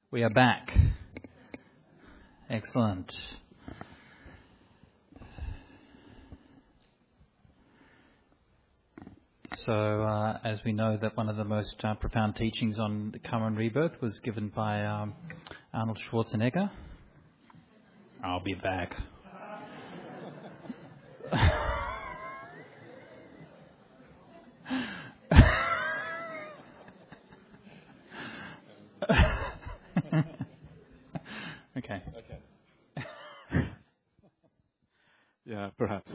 We are back. Excellent. So, as we know, that one of the most profound teachings on karma and rebirth was given by Arnold Schwarzenegger. I'll be back. Okay. Yeah, perhaps.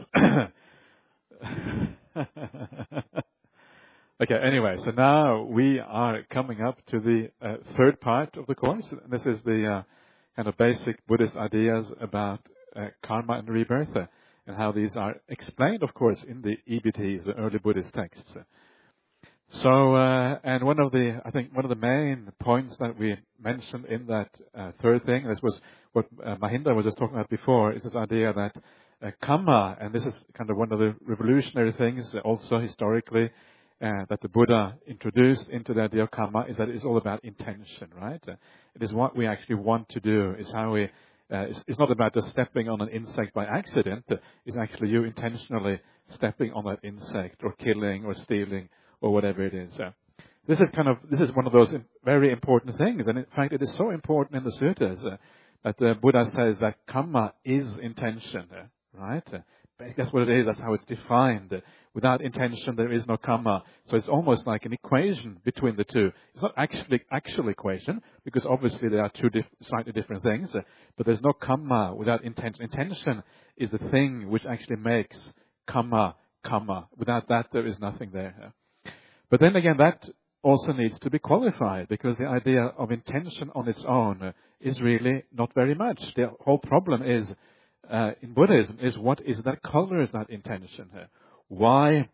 Okay, anyway, so now we are coming up to the third part of the course. This is the kind of basic Buddhist ideas about karma and rebirth and how these are explained, of course, in the EBTs, the early Buddhist texts. So, and one of the main points that we mentioned in that third thing, this was what Mahinda was just talking about before, is this idea that karma, and this is kind of one of the revolutionary things also historically that the Buddha introduced into the idea of karma, is that it's all about intention, right? It is what we actually want to do. It's how we. It's not about just stepping on an insect by accident. It's actually you intentionally stepping on that insect or killing or stealing or whatever it is. This is one of those very important things, and in fact, it is so important in the suttas that the Buddha says that karma is intention, right? That's what it is. That's how it's defined. Without intention, there is no karma. So it's almost like an equation between the two. It's not actual equation, because obviously there are two slightly different things. But there's no karma without intention. Intention is the thing which actually makes karma karma. Without that, there is nothing there. But then again, that also needs to be qualified, because the idea of intention on its own is really not very much. The whole problem is, in Buddhism, is what is that colors that intention? Why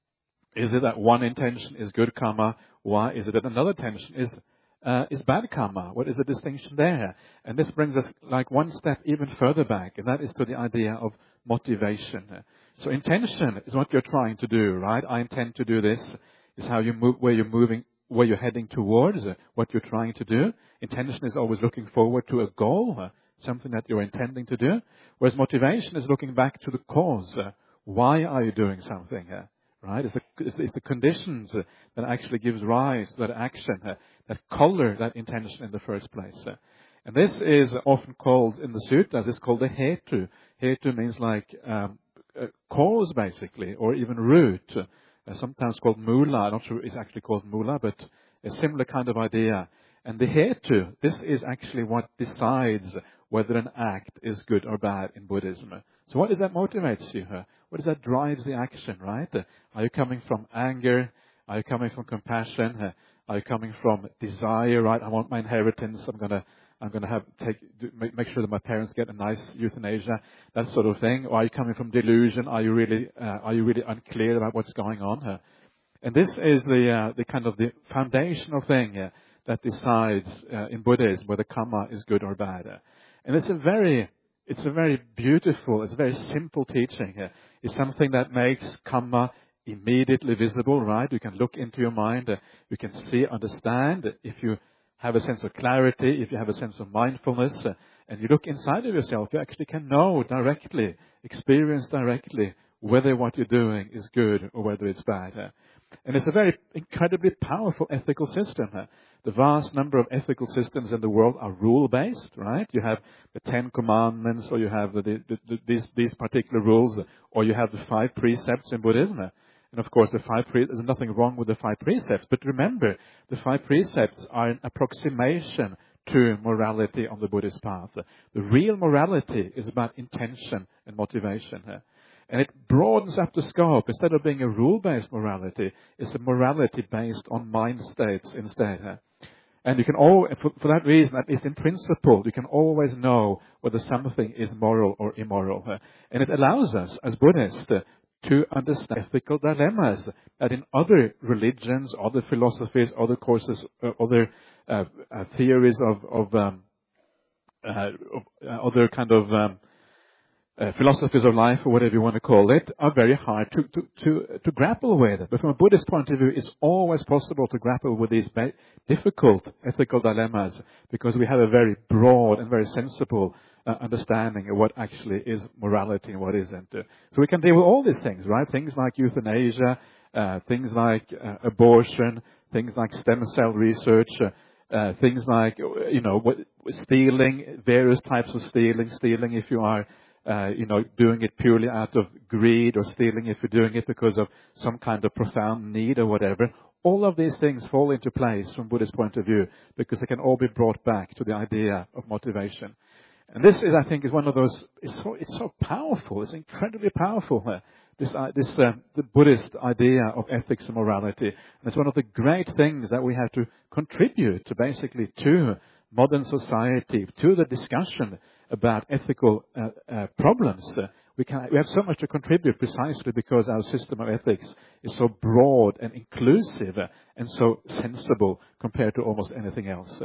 is it that one intention is good karma? Why is it that another intention is bad karma? What is the distinction there? And this brings us like one step even further back, and that is to the idea of motivation. So intention is what you're trying to do, right? I intend to do this. Is how you move, where you're moving, where you're heading towards, what you're trying to do. Intention is always looking forward to a goal, something that you're intending to do. Whereas motivation is looking back to the cause. Why are you doing something? Right? It's the conditions that actually gives rise to that action, that color that intention in the first place. And this is often called in the suttas, it's called the hetu. Hetu means like cause, basically, or even root. Sometimes called mula. I'm not sure it's actually called mula, but a similar kind of idea. And the hetu, this is actually what decides whether an act is good or bad in Buddhism. So what is that motivates you? What is that drives the action, right? Are you coming from anger? Are you coming from compassion? Are you coming from desire, right? I want my inheritance. I'm gonna make sure that my parents get a nice euthanasia, that sort of thing. Or are you coming from delusion? Are you really unclear about what's going on? And this is the kind of the foundational thing that decides in Buddhism whether karma is good or bad. And it's a very beautiful, it's a very simple teaching. It's something that makes karma immediately visible, right? You can look into your mind, you can see, understand. If you have a sense of clarity, if you have a sense of mindfulness, and you look inside of yourself, you actually can know directly, experience directly whether what you're doing is good or whether it's bad. And it's a very incredibly powerful ethical system. The vast number of ethical systems in the world are rule-based, right? You have the 10 Commandments, or you have these particular rules, or you have the 5 precepts in Buddhism. And of course, there's nothing wrong with the 5 precepts. But remember, the 5 precepts are an approximation to morality on the Buddhist path. The real morality is about intention and motivation. And it broadens up the scope. Instead of being a rule-based morality, it's a morality based on mind states instead. And you can for that reason, at least in principle, you can always know whether something is moral or immoral. And it allows us, as Buddhists, to understand ethical dilemmas that in other religions, other philosophies, other courses, other theories of other kind of philosophies of life, or whatever you want to call it, are very hard to grapple with. But from a Buddhist point of view, it's always possible to grapple with these difficult ethical dilemmas, because we have a very broad and very sensible understanding of what actually is morality and what isn't. So we can deal with all these things, right? Things like euthanasia, things like abortion, things like stem cell research, things like, stealing, various types of stealing if you are doing it purely out of greed, or stealing if you're doing it because of some kind of profound need or whatever. All of these things fall into place from Buddhist point of view, because they can all be brought back to the idea of motivation. And this is, I think, is one of those, it's so powerful, it's incredibly powerful, the Buddhist idea of ethics and morality. And it's one of the great things that we have to contribute to, basically, to modern society, to the discussion about ethical problems. We have so much to contribute, precisely because our system of ethics is so broad and inclusive and so sensible compared to almost anything else.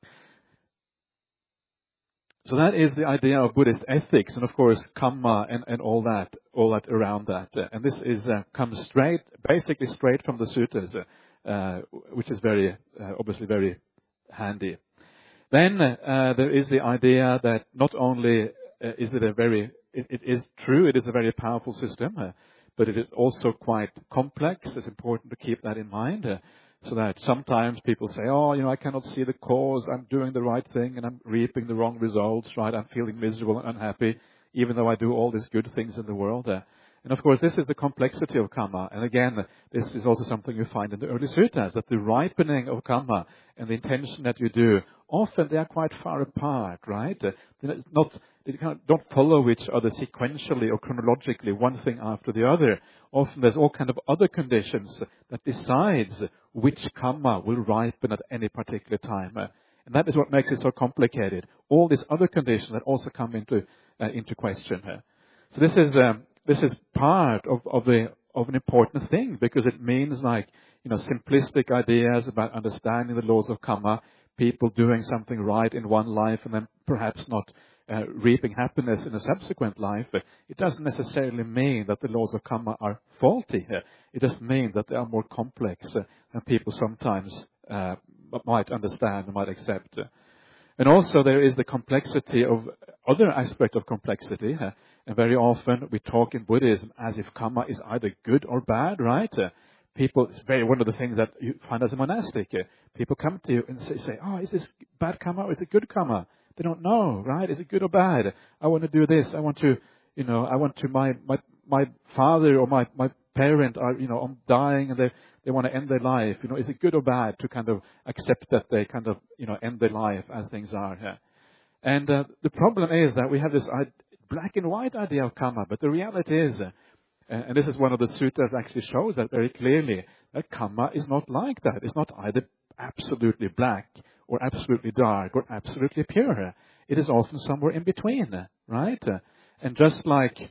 So that is the idea of Buddhist ethics, and of course Kamma and all that around that. And this comes basically straight from the suttas, which is obviously very handy. Then there is the idea that not only is it it is true, it is a very powerful system, but it is also quite complex. It's important to keep that in mind. So that sometimes people say, I cannot see the cause, I'm doing the right thing and I'm reaping the wrong results, right? I'm feeling miserable and unhappy, even though I do all these good things in the world. And of course, this is the complexity of Kamma. And again, this is also something you find in the early suttas, that the ripening of Kamma and the intention that you do, often they are quite far apart, right? They don't follow each other sequentially or chronologically, one thing after the other. Often there's all kind of other conditions that decides which Kamma will ripen at any particular time. And that is what makes it so complicated. All these other conditions that also come into question. So this is part of an important thing, because it means simplistic ideas about understanding the laws of Kamma, people doing something right in one life and then perhaps not reaping happiness in a subsequent life. It doesn't necessarily mean that the laws of Kamma are faulty. It just means that they are more complex than people sometimes might understand and might accept. And also there is the complexity of other aspect of complexity. And very often we talk in Buddhism as if Kamma is either good or bad, right? It's one of the things that you find as a monastic. People come to you and say, is this bad Kamma or is it good Kamma? They don't know, right? Is it good or bad? I want to do this. I want to my father or my parent are, I'm dying and they want to end their life. Is it good or bad to kind of accept that they kind of, end their life as things are here? And the problem is that we have this black and white idea of Kamma, but the reality is, and this is one of the suttas actually shows that very clearly, that Kamma is not like that. It's not either absolutely black or absolutely dark or absolutely pure. It is often somewhere in between, right? And just like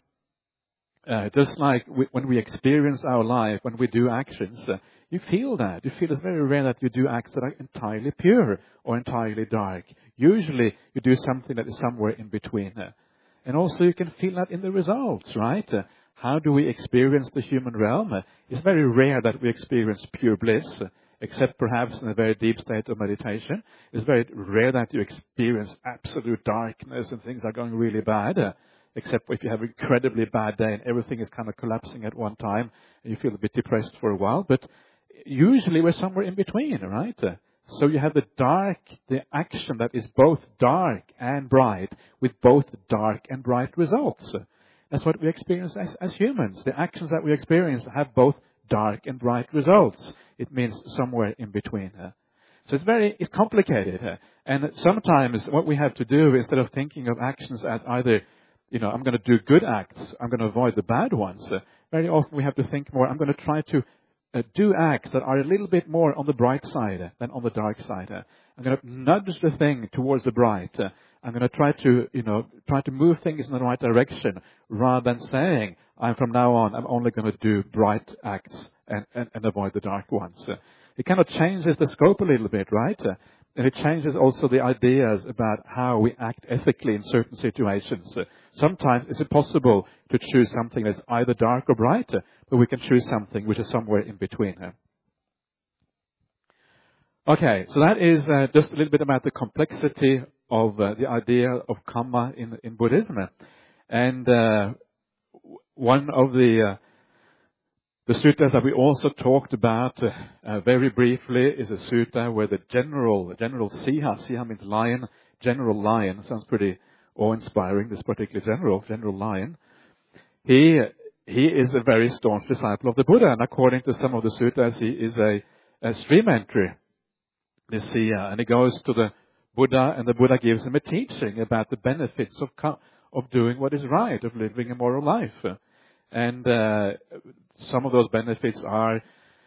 when we experience our life, when we do actions, you feel that. You feel it's very rare that you do acts that are entirely pure or entirely dark. Usually you do something that is somewhere in between. And also you can feel that in the results, right? How do we experience the human realm? It's very rare that we experience pure bliss, except perhaps in a very deep state of meditation. It's very rare that you experience absolute darkness and things are going really bad, except if you have an incredibly bad day and everything is kind of collapsing at one time and you feel a bit depressed for a while. But usually we're somewhere in between, right? So you have the action that is both dark and bright, with both dark and bright results. That's what we experience as humans. The actions that we experience have both dark and bright results. It means somewhere in between. So it's complicated. And sometimes what we have to do, instead of thinking of actions as either, I'm going to do good acts, I'm going to avoid the bad ones, very often we have to think more, I'm going to try to do acts that are a little bit more on the bright side than on the dark side. I'm going to nudge the thing towards the bright. I'm going to try to move things in the right direction, rather than saying, from now on, I'm only going to do bright acts and avoid the dark ones. It kind of changes the scope a little bit, right? And it changes also the ideas about how we act ethically in certain situations. Sometimes it's impossible to choose something that's either dark or bright, but we can choose something which is somewhere in between. Okay, so that is just a little bit about the complexity of the idea of karma in Buddhism. And one of the suttas that we also talked about very briefly is a sutta where the General Siha means lion, General Lion, sounds pretty awe-inspiring, this particular General Lion. He is a very staunch disciple of the Buddha, and according to some of the suttas, he is a stream entry, the Siha, and he goes to the Buddha, and the Buddha gives him a teaching about the benefits of doing what is right, of living a moral life. And some of those benefits are,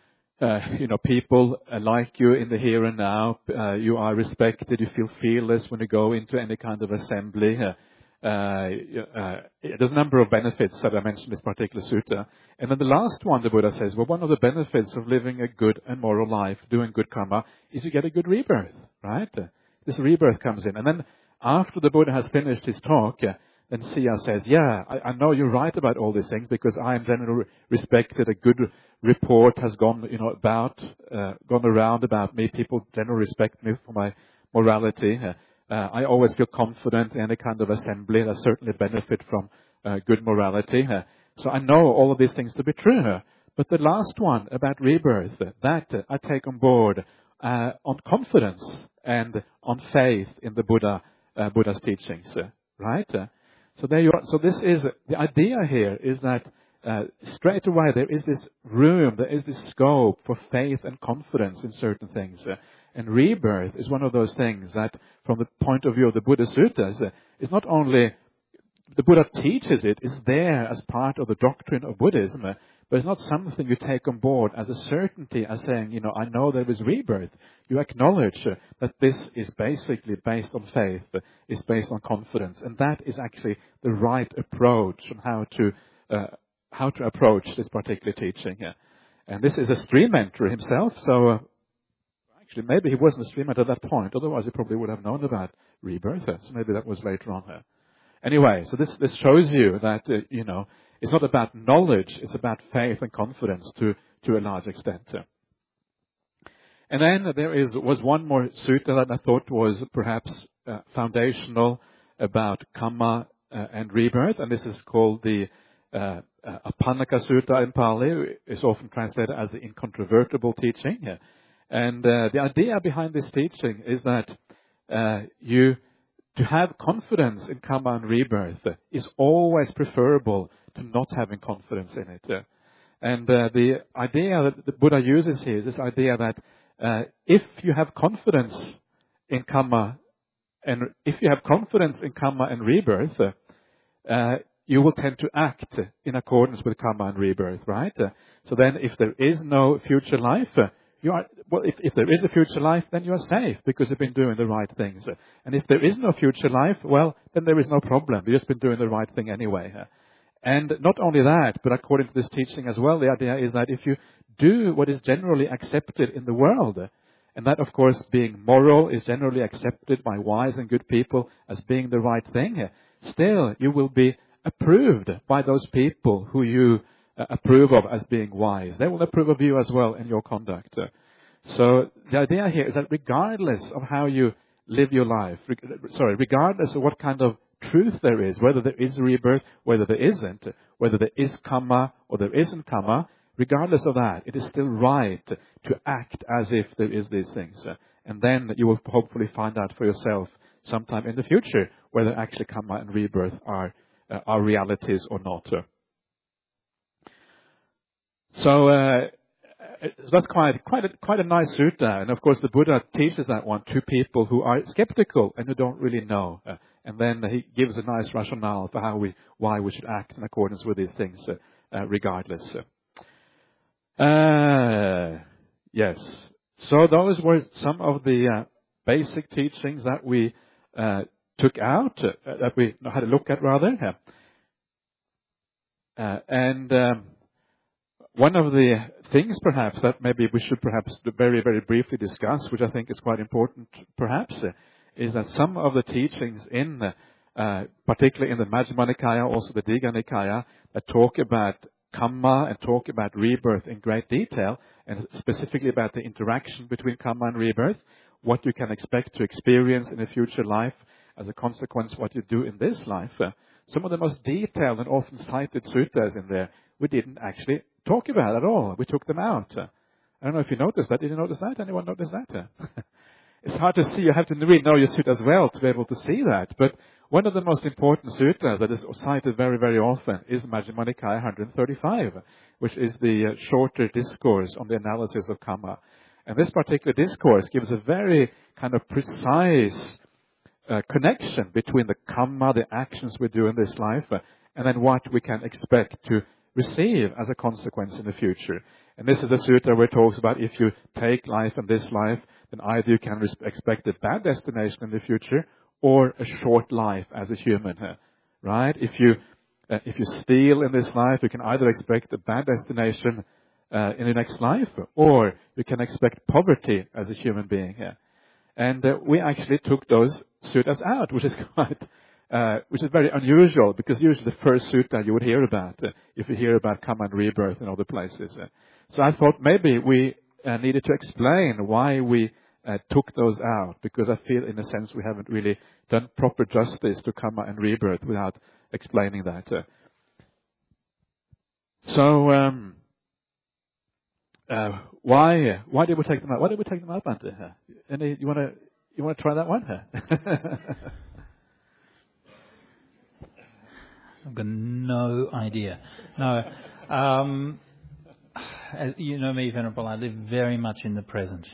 people like you in the here and now. You are respected. You feel fearless when you go into any kind of assembly. There's a number of benefits that I mentioned in this particular sutta. And then the last one, the Buddha says, well, one of the benefits of living a good and moral life, doing good karma, is you get a good rebirth, right? This rebirth comes in. And then after the Buddha has finished his talk, then Siha says, yeah, I know you're right about all these things because I am generally respected. A good report has gone around about me. People generally respect me for my morality. I always feel confident in any kind of assembly. I certainly benefit from good morality. So I know all of these things to be true. But the last one about rebirth, that I take on board on confidence and on faith in the Buddha's teachings, right? So there you are. So this is the idea here is that straight away there is this room, there is this scope for faith and confidence in certain things. And rebirth is one of those things that, from the point of view of the Buddha Suttas, is not only the Buddha teaches it, is there as part of the doctrine of Buddhism, but it's not something you take on board as a certainty, as saying, I know there is rebirth. You acknowledge that this is basically based on faith, is based on confidence, and that is actually the right approach on how to approach this particular teaching. And this is a stream entry himself, so actually maybe he wasn't a stream entry at that point, otherwise he probably would have known about rebirth, so maybe that was later on. Anyway, so this shows you that, it's not about knowledge, it's about faith and confidence to a large extent. And then there was one more sutta that I thought was perhaps foundational about karma and rebirth, and this is called the Apannaka Sutta in Pali. It's often translated as the incontrovertible teaching. And the idea behind this teaching is that to have confidence in karma and rebirth is always preferable to not having confidence in it. And the idea that the Buddha uses here is this idea that if you have confidence in karma and rebirth, you will tend to act in accordance with karma and rebirth, right? So then if there is no future life, if there is a future life, then you are safe because you've been doing the right things. And if there is no future life, well, then there is no problem. You've just been doing the right thing anyway. And not only that, but according to this teaching as well, the idea is that if you do what is generally accepted in the world, and that, of course, being moral is generally accepted by wise and good people as being the right thing, still you will be approved by those people who you approve of as being wise. They will approve of you as well in your conduct. So the idea here is that regardless of how you live your life, regardless of what kind of truth there is, whether there is rebirth, whether there isn't, whether there is karma or there isn't karma, regardless of that, it is still right to act as if there is these things. And then you will hopefully find out for yourself sometime in the future whether actually karma and rebirth are realities or not. So that's quite a nice sutta, and of course the Buddha teaches that one to people who are skeptical and who don't really know, and then he gives a nice rationale for why we should act in accordance with these things, regardless. Yes. So those were some of the basic teachings that we took out, that we had a look at rather, and. one of the things perhaps that maybe we should perhaps very, very briefly discuss, which I think is quite important perhaps, is that some of the teachings in, particularly in the Majjhima Nikaya, also the Digha Nikaya, that talk about karma and talk about rebirth in great detail, and specifically about the interaction between karma and rebirth, what you can expect to experience in a future life as a consequence of what you do in this life. Some of the most detailed and often cited sutras in there, we didn't actually talk about at all. We took them out. I don't know if you noticed that. Did you notice that? Anyone notice that? It's hard to see. You have to really know your sutta as well to be able to see that. But one of the most important sutras that is cited very, very often is Majjhima Nikaya 135, which is the shorter discourse on the analysis of karma. And this particular discourse gives a very kind of precise connection between the karma, the actions we do in this life, and then what we can expect to receive as a consequence in the future. And this is the sutra where it talks about if you take life in this life, then either you can expect a bad destination in the future or a short life as a human, right? If you steal in this life, you can either expect a bad destination in the next life, or you can expect poverty as a human being here. And we actually took those sutras out, which is very unusual, because usually the first sutta you would hear about, if you hear about karma and rebirth in other places. So I thought maybe we needed to explain why we took those out, because I feel in a sense we haven't really done proper justice to karma and rebirth without explaining that. Why did we take them out? Why did we take them out, Bante? You want to try that one? I've got no idea. No, you know me, Venerable. I live very much in the present.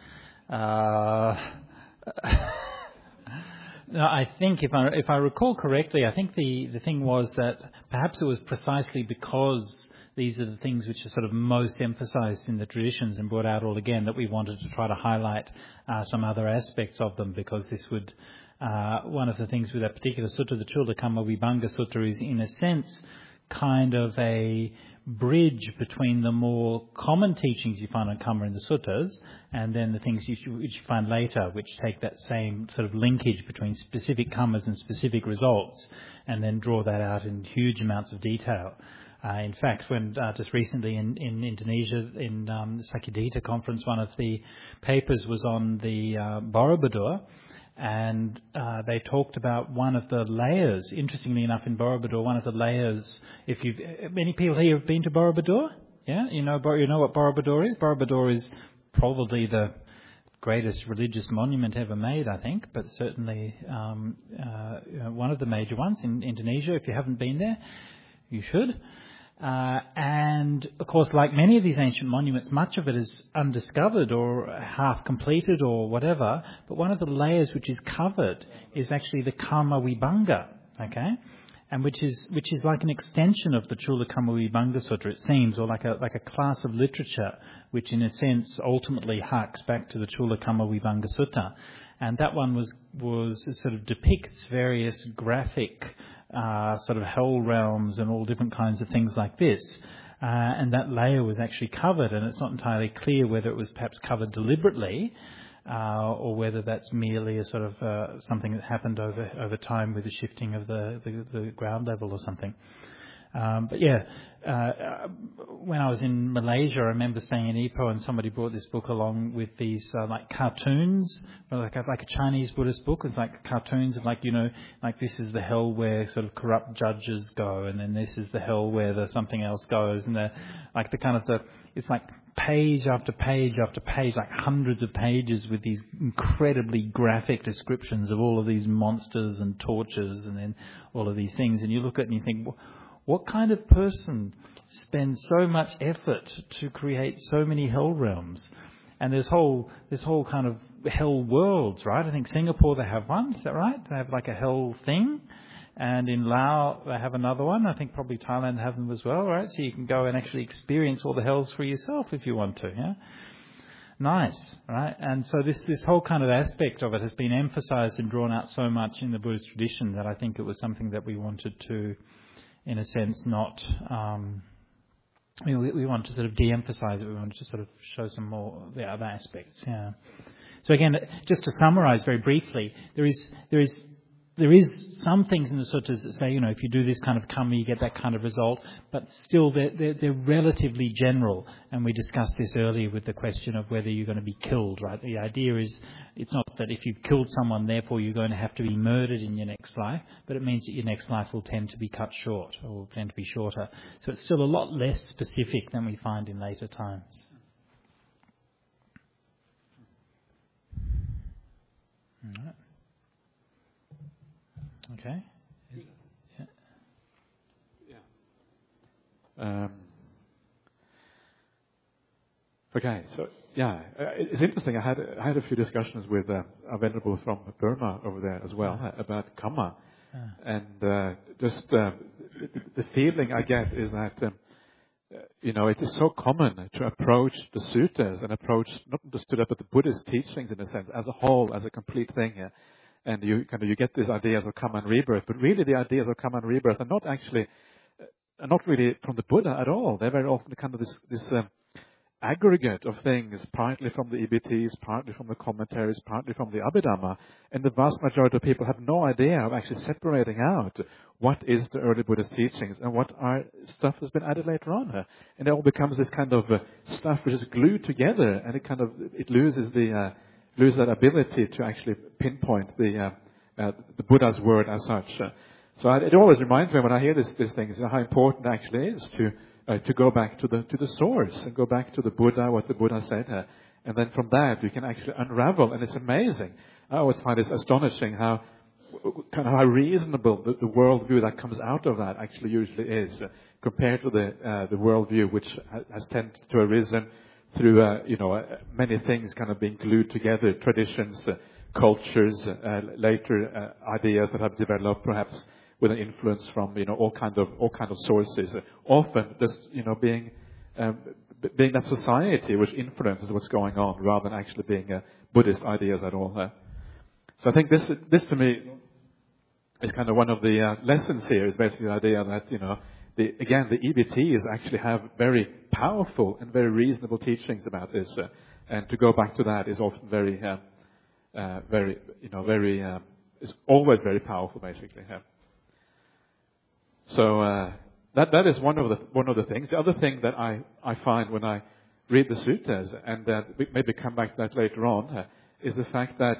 No, I think if I recall correctly, I think the thing was that perhaps it was precisely because these are the things which are sort of most emphasized in the traditions and brought out all again, that we wanted to try to highlight some other aspects of them, because this would, one of the things with that particular sutta, the Chullakamma Vibhanga Sutta, is in a sense kind of a bridge between the more common teachings you find on karma in the suttas and then the things which you find later, which take that same sort of linkage between specific karmas and specific results, and then draw that out in huge amounts of detail. In fact, when just recently in Indonesia, in the Sakyadhita conference, one of the papers was on the Borobudur, and they talked about one of the layers. Interestingly enough, in Borobudur, one of the layers, many people here have been to Borobudur? Yeah? You know what Borobudur is? Borobudur is probably the greatest religious monument ever made, I think, but certainly one of the major ones in Indonesia. If you haven't been there, you should. And, of course, like many of these ancient monuments, much of it is undiscovered or half completed or whatever, but one of the layers which is covered is actually the Karma Vibhanga, okay? And which is like an extension of the Chullakamma Vibhanga Sutra, it seems, or like a class of literature which in a sense ultimately harks back to the Chullakamma Vibhanga Sutta. And that one was sort of depicts various graphic sort of hell realms and all different kinds of things like this. And that layer was actually covered, and it's not entirely clear whether it was perhaps covered deliberately or whether that's merely a sort of something that happened over time with the shifting of the ground level or something. But yeah, when I was in Malaysia, I remember staying in Ipoh, and somebody brought this book along with these like cartoons, like a Chinese Buddhist book with like cartoons of like this is the hell where sort of corrupt judges go, and then this is the hell where the something else goes, and it's like page after page after page, like hundreds of pages with these incredibly graphic descriptions of all of these monsters and tortures and then all of these things, and you look at it and you think, what kind of person spends so much effort to create so many hell realms? And this whole kind of hell worlds, right? I think Singapore, they have one. Is that right? They have like a hell thing. And in Laos, they have another one. I think probably Thailand have them as well, right? So you can go and actually experience all the hells for yourself if you want to, yeah? Nice, right? And so this whole kind of aspect of it has been emphasized and drawn out so much in the Buddhist tradition that I think it was something that we wanted to, in a sense, not we want to sort of de-emphasize it. We want to sort of show some more of the other aspects. Yeah. So again, just to summarize very briefly, there is some things in the suttas that say, if you do this kind of karma, you get that kind of result, but still they're relatively general. And we discussed this earlier with the question of whether you're going to be killed, right? The idea is it's not that if you've killed someone, therefore you're going to have to be murdered in your next life, but it means that your next life will tend to be cut short or will tend to be shorter. So it's still a lot less specific than we find in later times. All right. Okay. Okay. So it's interesting. I had a few discussions with a venerable from Burma over there as well about karma, and just the feeling I get is that it is so common to approach the suttas and approach not just Sutta but the Buddhist teachings in a sense as a whole, as a complete thing. And you get these ideas of karma and rebirth, but really the ideas of karma and rebirth are not really from the Buddha at all. They're very often kind of this aggregate of things, partly from the EBTs, partly from the commentaries, partly from the Abhidhamma. And the vast majority of people have no idea of actually separating out what is the early Buddhist teachings and what are stuff that's been added later on. And it all becomes this kind of stuff which is glued together, and it loses that ability to actually pinpoint the Buddha's word as such. So it always reminds me when I hear these things how important it actually is to go back to the source and go back to the Buddha, what the Buddha said, and then from that you can actually unravel. And it's amazing. I always find it astonishing how reasonable the worldview that comes out of that actually usually is compared to the worldview which has tended to arisen through many things kind of being glued together, traditions, cultures, later ideas that have developed perhaps with an influence from all kind of sources, often just being that society which influences what's going on rather than actually being Buddhist ideas at all. So I think this to me is kind of one of the lessons here. Is basically the idea that the EBTs actually have very powerful and very reasonable teachings about this, and to go back to that is often very is always very powerful, basically. So that is one of the things. The other thing that I find when I read the suttas, and we maybe come back to that later on, is the fact that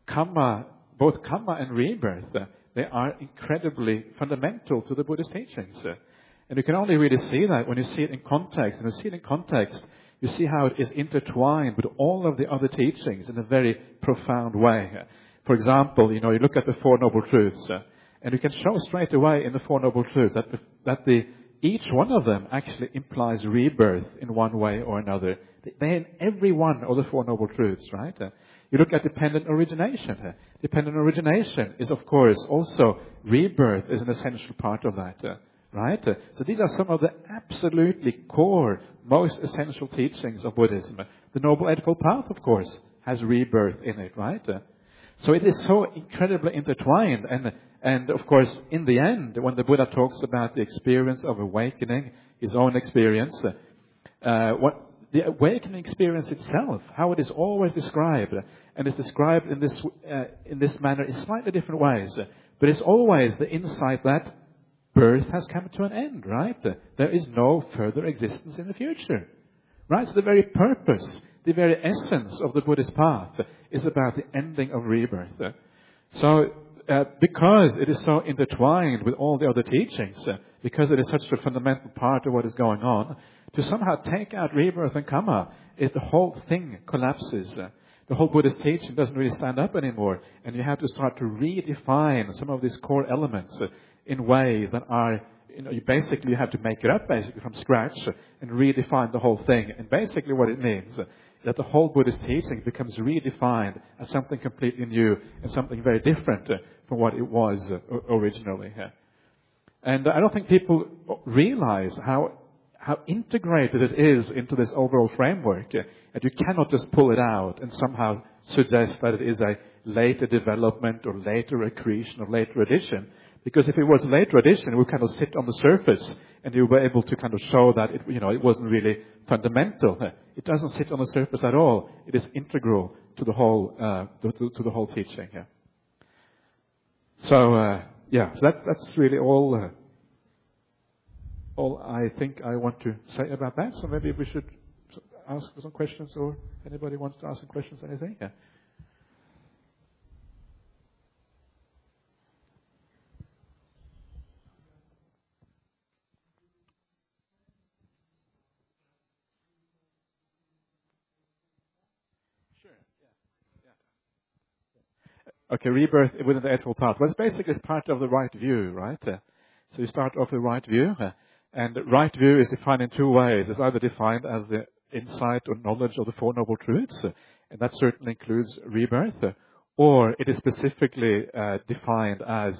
both karma and rebirth, they are incredibly fundamental to the Buddhist teachings. And you can only really see that when you see it in context. And when you see it in context, you see how it is intertwined with all of the other teachings in a very profound way. For example, you look at the Four Noble Truths, and you can show straight away in the Four Noble Truths that each one of them actually implies rebirth in one way or another. They're in every one of the Four Noble Truths, right? You look at dependent origination. Dependent origination is, of course, also rebirth is an essential part of that. Right? So these are some of the absolutely core, most essential teachings of Buddhism. The Noble Eightfold Path, of course, has rebirth in it, right? So it is so incredibly intertwined. And of course, in the end, when the Buddha talks about the experience of awakening, his own experience, what the awakening experience itself, how it is always described, and it's described in this manner in slightly different ways, but it's always the insight that birth has come to an end, right? There is no further existence in the future, right? So the very purpose, the very essence of the Buddhist path is about the ending of rebirth. So because it is so intertwined with all the other teachings, because it is such a fundamental part of what is going on, to somehow take out rebirth and karma, the whole thing collapses. The whole Buddhist teaching doesn't really stand up anymore, and you have to start to redefine some of these core elements in ways that are, you have to make it up basically from scratch and redefine the whole thing. And basically what it means that the whole Buddhist teaching becomes redefined as something completely new and something very different from what it was originally. And I don't think people realize how integrated it is into this overall framework. And you cannot just pull it out and somehow suggest that it is a later development or later accretion or later addition. Because if it was lay tradition, it would kind of sit on the surface, and you were able to kind of show that it wasn't really fundamental. It doesn't sit on the surface at all. It is integral to the whole to the whole teaching. Yeah. So that's really all I think I want to say about that. So maybe we should ask some questions, or anybody wants to ask some questions, anything? Yeah. Okay, rebirth within the Eightfold Path. Well, it's basically part of the right view, right? So you start off with right view, and right view is defined in two ways. It's either defined as the insight or knowledge of the Four Noble Truths, and that certainly includes rebirth, or it is specifically defined as,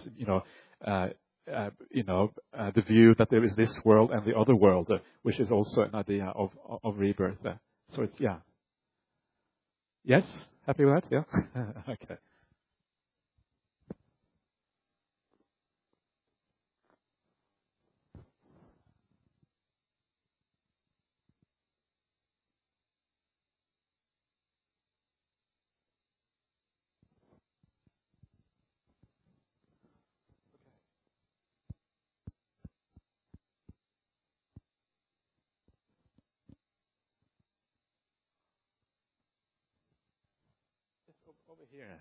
the view that there is this world and the other world, which is also an idea of rebirth. So it's, yeah. Yes? Happy with that? Yeah? Okay. Over here.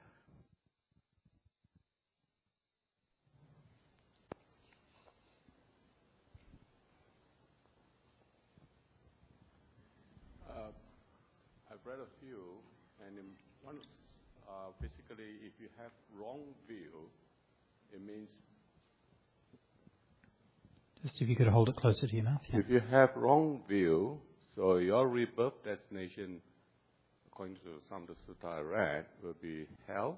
I've read a few, and in one, basically, if you have wrong view, it means. Just if you could hold it closer to your mouth. Yeah. If you have wrong view, so your rebirth destination, according to some of the sutta I read, will be hell.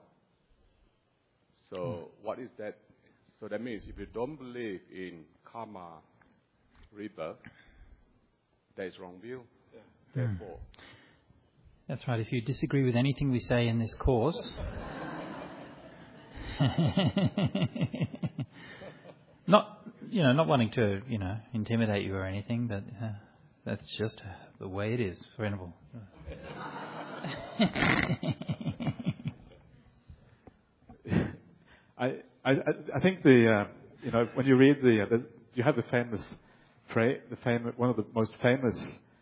So what is that? So that means if you don't believe in karma rebirth, that is wrong view. Yeah. Therefore. That's right. If you disagree with anything we say in this course, not wanting to, intimidate you or anything, but that's just the way it is, Venerable. I think when you read you have the famous phrase, one of the most famous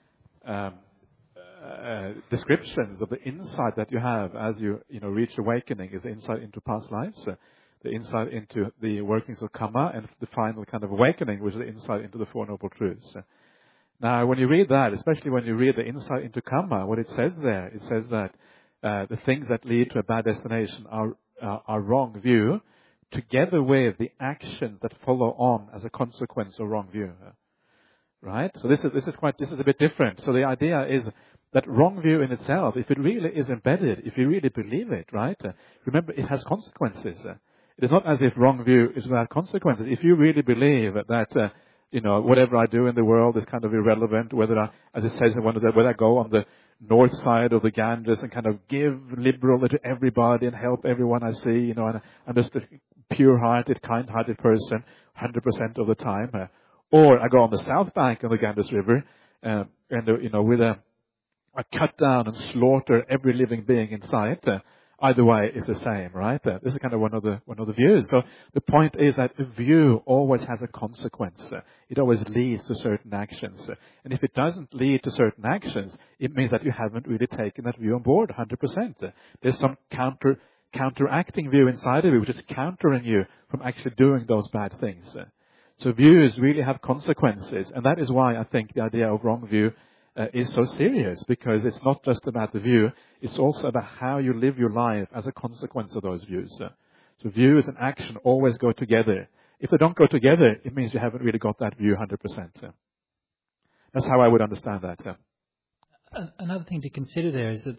descriptions of the insight that you have as you reach awakening is the insight into past lives, the insight into the workings of karma, and the final kind of awakening, which is the insight into the Four Noble Truths. Now, when you read that, especially when you read the insight into karma, what it says there, it says that the things that lead to a bad destination are wrong view, together with the actions that follow on as a consequence of wrong view. Right? So this is a bit different. So the idea is that wrong view in itself, if it really is embedded, if you really believe it, right? Remember, it has consequences. It is not as if wrong view is without consequences. If you really believe that, whatever I do in the world is kind of irrelevant, whether as it says in one of the, whether I go on the north side of the Ganges and kind of give liberally to everybody and help everyone I see, and I'm just a pure-hearted, kind-hearted person 100% of the time. Or I go on the south bank of the Ganges River, with I cut down and slaughter every living being in sight. Either way is the same, right? This is kind of one of the views. So the point is that a view always has a consequence. It always leads to certain actions. And if it doesn't lead to certain actions, it means that you haven't really taken that view on board 100%. There's some counteracting view inside of you, which is countering you from actually doing those bad things. So views really have consequences, and that is why I think the idea of wrong view is so serious, because it's not just about the view, it's also about how you live your life as a consequence of those views. So views and action always go together. If they don't go together, it means you haven't really got that view 100%. That's how I would understand that. Another thing to consider there is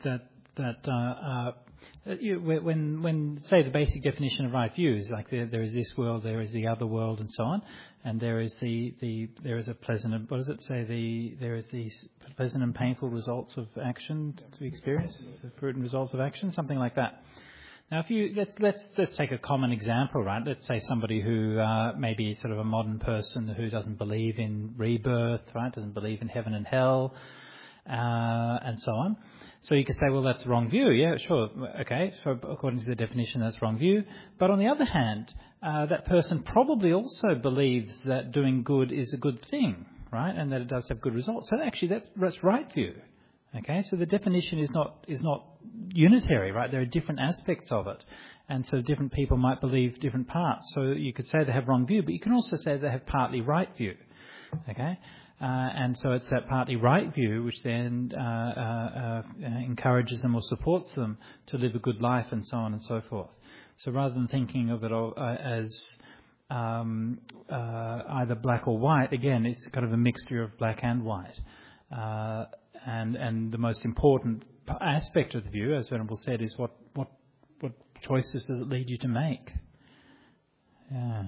when say the basic definition of right view is like there is this world, there is the other world, and so on, and there is there is a pleasant and, what does it say, there is these pleasant and painful results of action to experience, the fruit and results of action, something like that. Now, if you let's take a common example, right? Let's say somebody who maybe sort of a modern person who doesn't believe in rebirth, right? Doesn't believe in heaven and hell, and so on. So you could say, well, that's the wrong view. Yeah, sure. Okay. So according to the definition, that's the wrong view. But on the other hand, that person probably also believes that doing good is a good thing, right? And that it does have good results. So actually, that's right view. Okay. So the definition is not unitary, right? There are different aspects of it. And so different people might believe different parts. So you could say they have wrong view, but you can also say they have partly right view. Okay. And so it's that partly right view which then encourages them or supports them to live a good life and so on and so forth. So rather than thinking of it as either black or white, again, it's kind of a mixture of black and white. And the most important aspect of the view, as Venerable said, is what choices does it lead you to make? Yeah.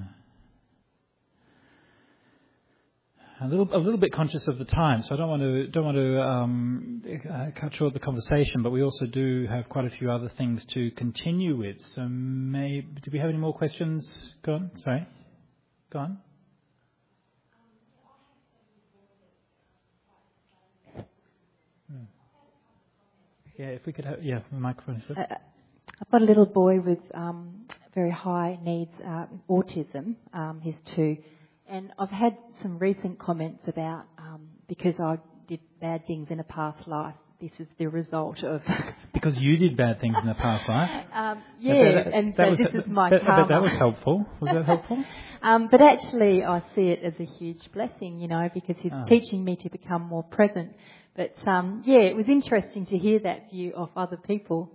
A little bit conscious of the time, so I don't want to cut short the conversation. But we also do have quite a few other things to continue with. So, do we have any more questions? Go on. Sorry, go on. Yeah, if we could have the microphone. I've got a little boy with very high needs, autism. He's 2. And I've had some recent comments about because I did bad things in a past life, this is the result of... Because you did bad things in a past life? This is my karma. But that was helpful. Was that helpful? But actually I see it as a huge blessing, because he's teaching me to become more present. But it was interesting to hear that view of other people,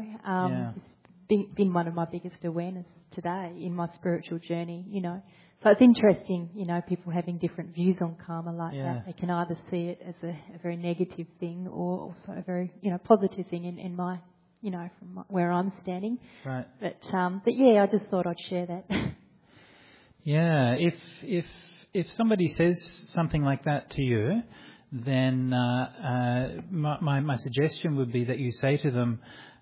It's been one of my biggest awareness today in my spiritual journey, So it's interesting, people having different views on karma like that. They can either see it as a very negative thing or also a very, positive thing in my, from where I'm standing. Right. But I just thought I'd share that. Yeah, if somebody says something like that to you, then my suggestion would be that you say to them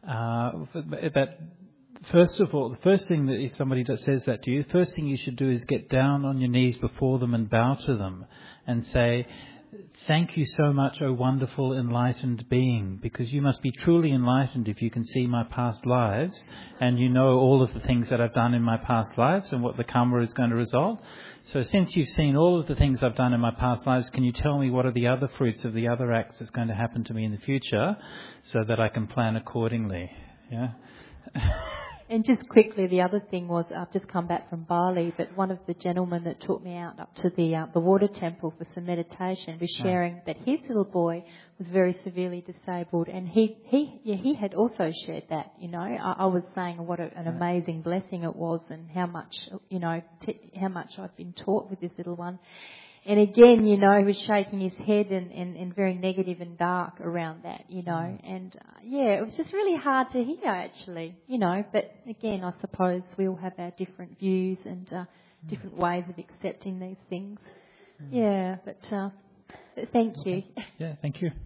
that first of all, the first thing that if somebody says that to you, the first thing you should do is get down on your knees before them and bow to them and say, "Thank you so much, O wonderful enlightened being, because you must be truly enlightened if you can see my past lives and you know all of the things that I've done in my past lives and what the karma is going to result. So since you've seen all of the things I've done in my past lives, can you tell me what are the other fruits of the other acts that's going to happen to me in the future so that I can plan accordingly?" Yeah. And just quickly, the other thing was, I've just come back from Bali, but one of the gentlemen that took me out up to the water temple for some meditation was sharing that his little boy was very severely disabled, and he had also shared that. I was saying what an amazing blessing it was, and how much how much I'd been taught with this little one. And again, he was shaking his head and very negative and dark around that, And, it was just really hard to hear, actually, But again, I suppose we all have our different views and different ways of accepting these things. Yeah, but thank you. Yeah, thank you.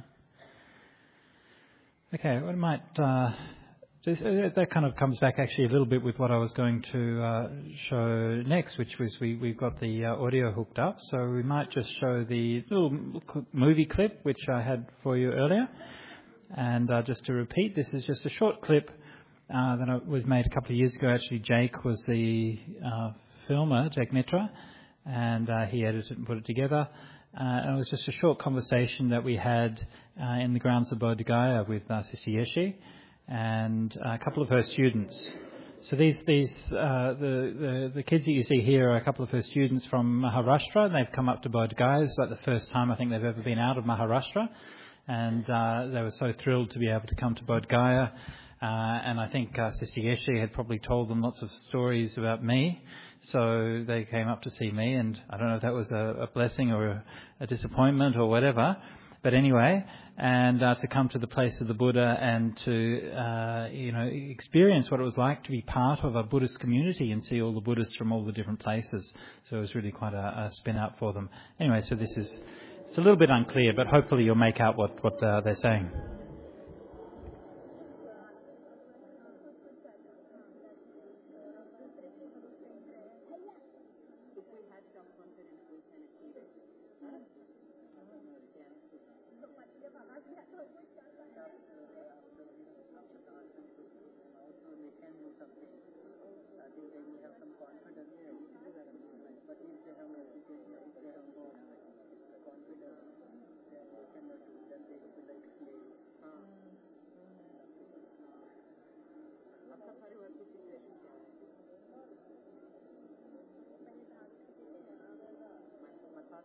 Okay, well, I might... that kind of comes back actually a little bit with what I was going to show next, which was we've got the audio hooked up, so we might just show the little movie clip which I had for you earlier. And just to repeat, this is just a short clip that was made a couple of years ago. Actually, Jake was the filmer, Jake Mitra, and he edited and put it together. And it was just a short conversation that we had in the grounds of Bodh Gaya with Sister Yeshi and a couple of her students. So the kids that you see here are a couple of her students from Maharashtra, and they've come up to Bodh Gaya. It's like the first time I think they've ever been out of Maharashtra, and they were so thrilled to be able to come to Bodh Gaya. And I think Sister Yeshi had probably told them lots of stories about me, so they came up to see me, and I don't know if that was a blessing or a disappointment or whatever. But anyway, and to come to the place of the Buddha and to, experience what it was like to be part of a Buddhist community and see all the Buddhists from all the different places. So it was really quite a spin out for them. Anyway, so it's a little bit unclear, but hopefully you'll make out what they're saying.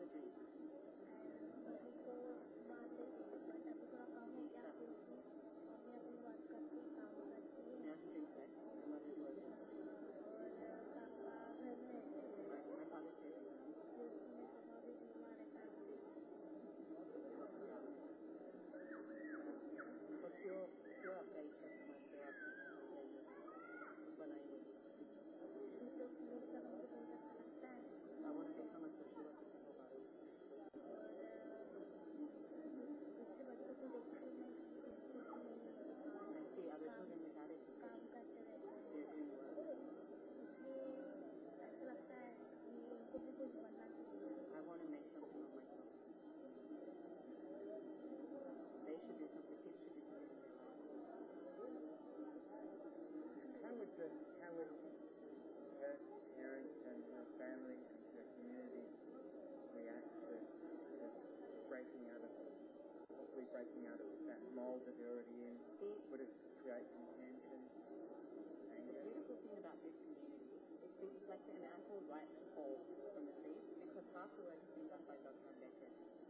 breaking out of that mold that they're already in? Would it create some tension? And the beautiful thing about this community is it's like an actual right to fall from the seat, because half the work has been done by Dr. Ambedkar.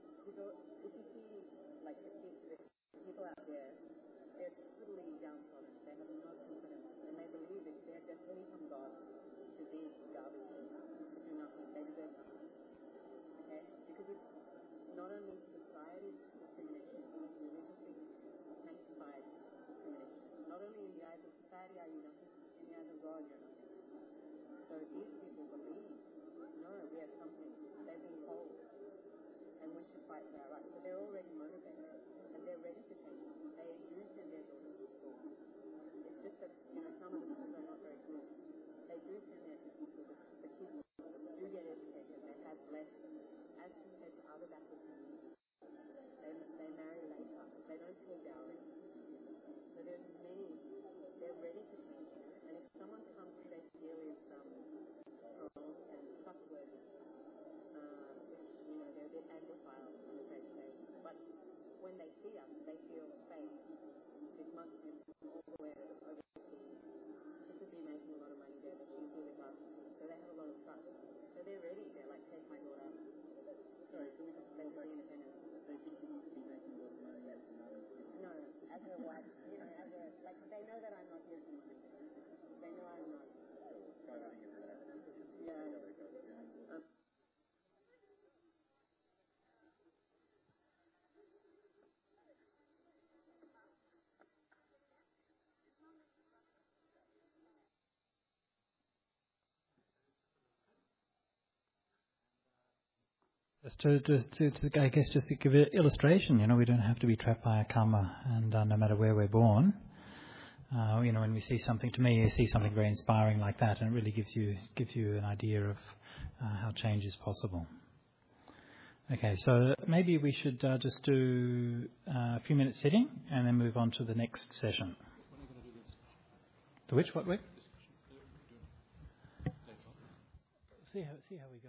If you see, like, the people out there, they're totally downtrodden. They have no confidence, and they believe that they're destiny from God to be garbage, to do nothing. They deserve nothing. Okay? Because it's not only society's discrimination, it's religiously sanctified discrimination. Not only in the eyes of society are you nothing, in the eyes of God you're nothing. So these people believe, no, we have something. They've been told, and we should fight for our rights. So they're already motivated, and they're ready to change. They do send their daughters to school. It's just that, some of the schools are not very good. They do send their kids to school. The kids do get educated. They have less, as compared to other Baptist communities. They marry later. They don't pay dowry. So there's many, they're ready to change. And if someone comes who they feel is strong and trustworthy, which, they're a bit agile, I'm afraid to say. But when they see us, they feel safe. This must be all the way overseas. She could be making a lot of money there, but she's with us. So they have a lot of trust. So they're ready. They're like, take my daughter. Sorry, can we just go back? They think you need to be making a lot of money as another? No, as a wife. They know that I'm not here for money. They know I'm not. Yeah. I guess just to give an illustration, we don't have to be trapped by a karma, and no matter where we're born, when we see something, to me, you see something very inspiring like that, and it really gives you an idea of how change is possible. Okay, so maybe we should just do a few minutes sitting, and then move on to the next session. When are you going to do this? The which? What week? See how we go.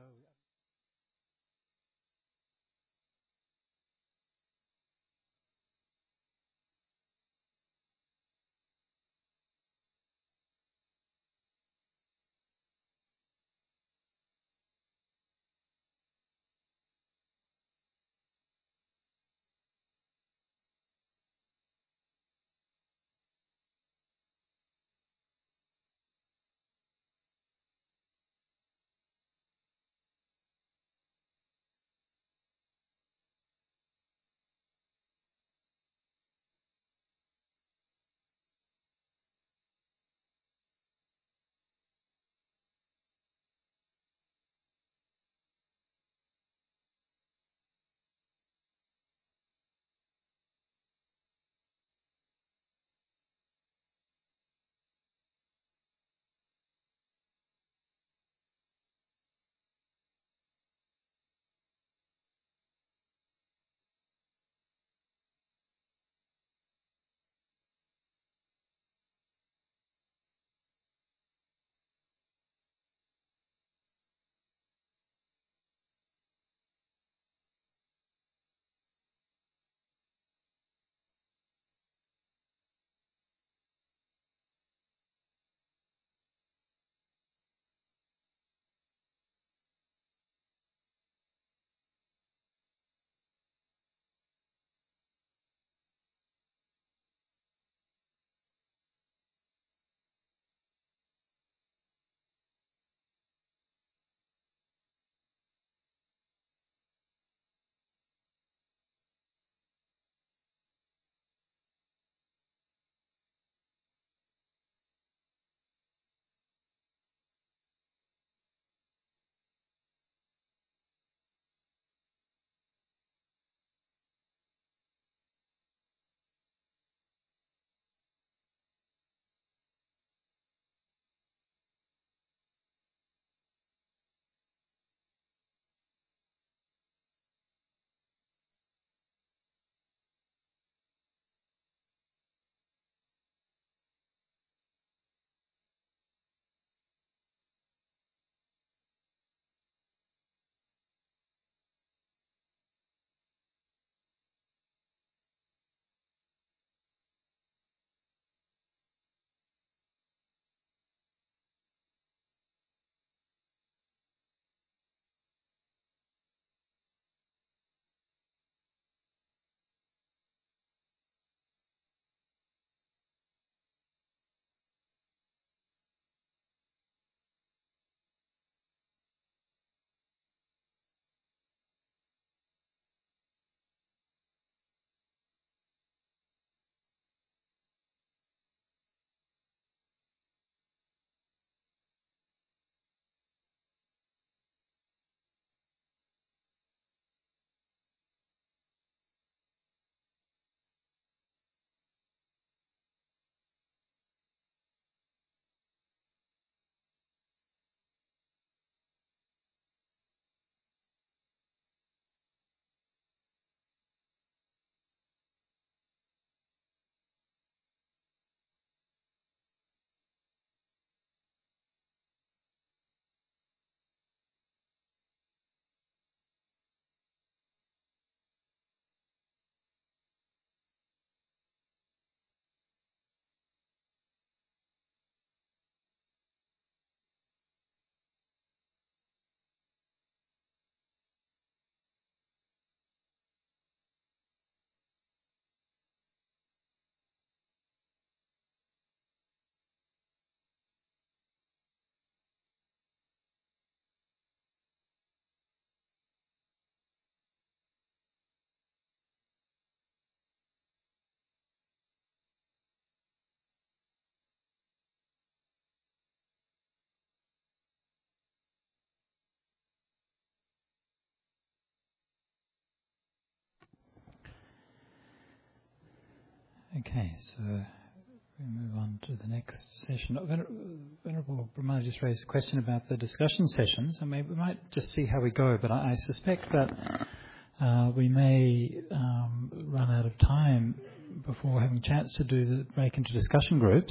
Okay, so we move on to the next session. Venerable Brahma just raised a question about the discussion sessions, and maybe we might just see how we go, but I suspect that we may run out of time before having a chance to break into discussion groups,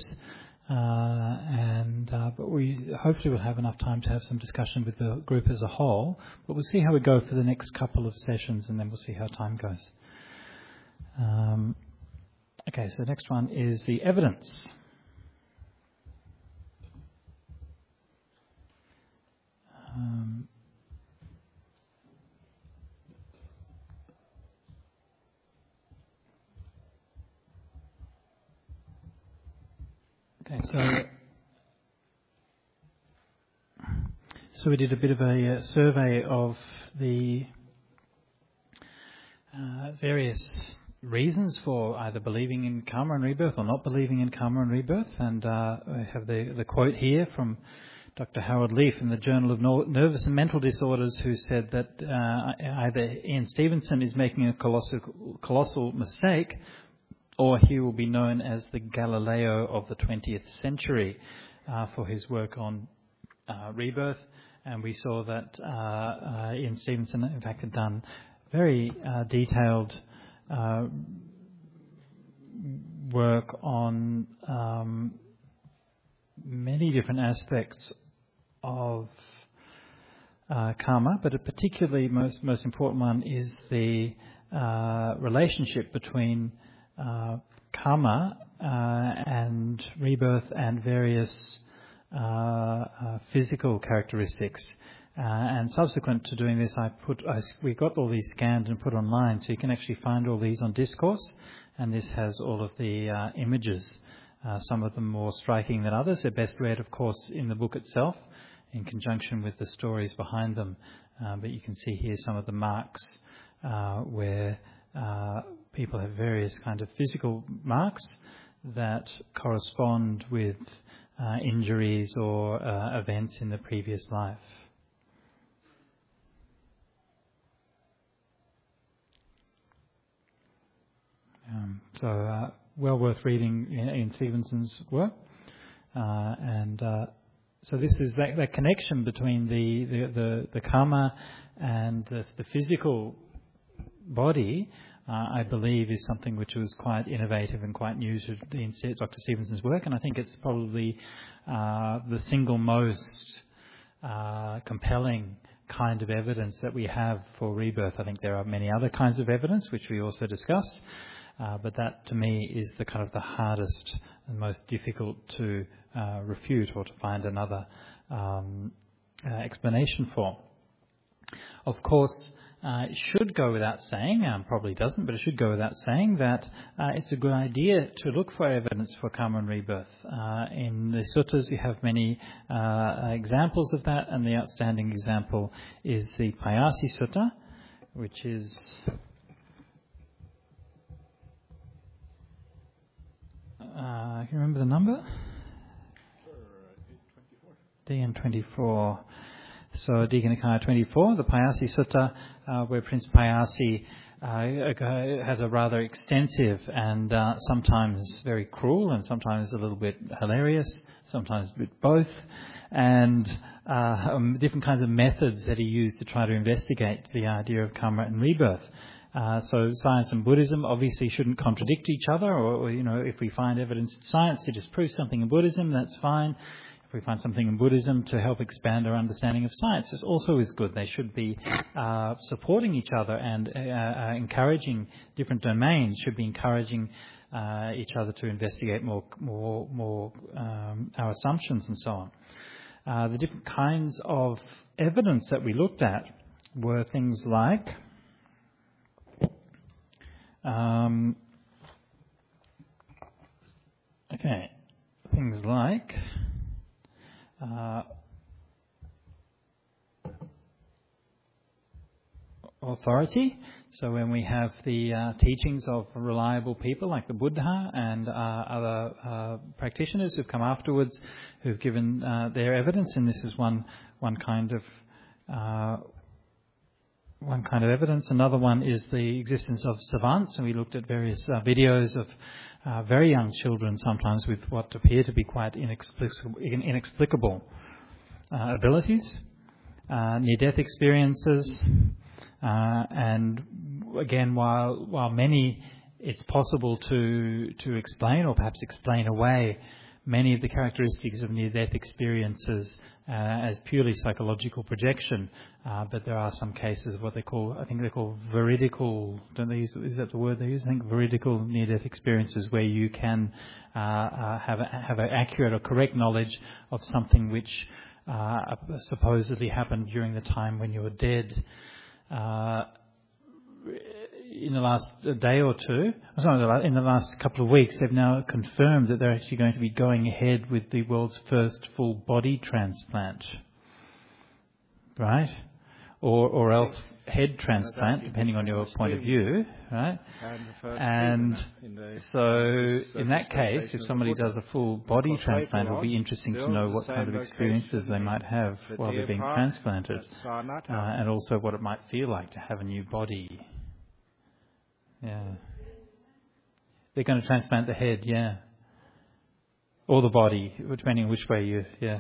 but we hopefully will have enough time to have some discussion with the group as a whole, but we'll see how we go for the next couple of sessions, and then we'll see how time goes. Okay, so the next one is the evidence. Okay, so we did a bit of a survey of the various reasons for either believing in karma and rebirth or not believing in karma and rebirth, and I have the quote here from Dr. Howard Leaf in the Journal of Nervous and Mental Disorders, who said that either Ian Stevenson is making a colossal mistake, or he will be known as the Galileo of the 20th century for his work on rebirth. And we saw that Ian Stevenson, in fact, had done very detailed work on many different aspects of karma, but a particularly most important one is the relationship between karma and rebirth and various physical characteristics. And subsequent to doing this, we got all these scanned and put online, so you can actually find all these on Discourse, and this has all of the images, some of them more striking than others. They're best read, of course, in the book itself, in conjunction with the stories behind them. But you can see here some of the marks where people have various kind of physical marks that correspond with injuries or events in the previous life. So well worth reading Ian Stevenson's work, so this is that connection between the karma and the physical body. I believe is something which was quite innovative and quite new to Dr. Stevenson's work, and I think it's probably the single most compelling kind of evidence that we have for rebirth. I think there are many other kinds of evidence which we also discussed, but that to me is the kind of the hardest and most difficult to refute or to find another explanation for. Of course, it should go without saying, probably doesn't, but it should go without saying that it's a good idea to look for evidence for karma and rebirth. In the suttas, you have many examples of that, and the outstanding example is the Payasi Sutta, which is can you remember the number? DN24. So Digha Nikaya 24, the Payasi Sutta, where Prince Payasi has a rather extensive and sometimes very cruel and sometimes a little bit hilarious, sometimes a bit both, and different kinds of methods that he used to try to investigate the idea of karma and rebirth. So science and Buddhism obviously shouldn't contradict each other, or if we find evidence in science to disprove something in Buddhism, that's fine. If we find something in Buddhism to help expand our understanding of science, this also is good. They should be supporting each other and encouraging different domains, should be encouraging each other to investigate more our assumptions and so on. The different kinds of evidence that we looked at were things like authority. So when we have the teachings of reliable people like the Buddha and other practitioners who've come afterwards, who've given their evidence, and this is one kind of one kind of evidence. Another one is the existence of savants, and we looked at various videos of very young children, sometimes with what appear to be quite inexplicable abilities, near-death experiences, and again, while many it's possible to explain or perhaps explain away many of the characteristics of near-death experiences as purely psychological projection, but there are some cases of what they call, I think they call veridical, don't they use, is that the word they use? I think veridical near-death experiences, where you can have an accurate or correct knowledge of something which supposedly happened during the time when you were dead. In the last day or two, in the last couple of weeks, they've now confirmed that they're actually going to be going ahead with the world's first full body transplant, right? Or else head transplant, depending on your point of view, right? And so in that case, if somebody does a full body transplant, it'll be interesting to know what kind of experiences they might have while they're being transplanted, and also what it might feel like to have a new body. Yeah. They're going to transplant the head, yeah. Or the body, depending on which way you, yeah.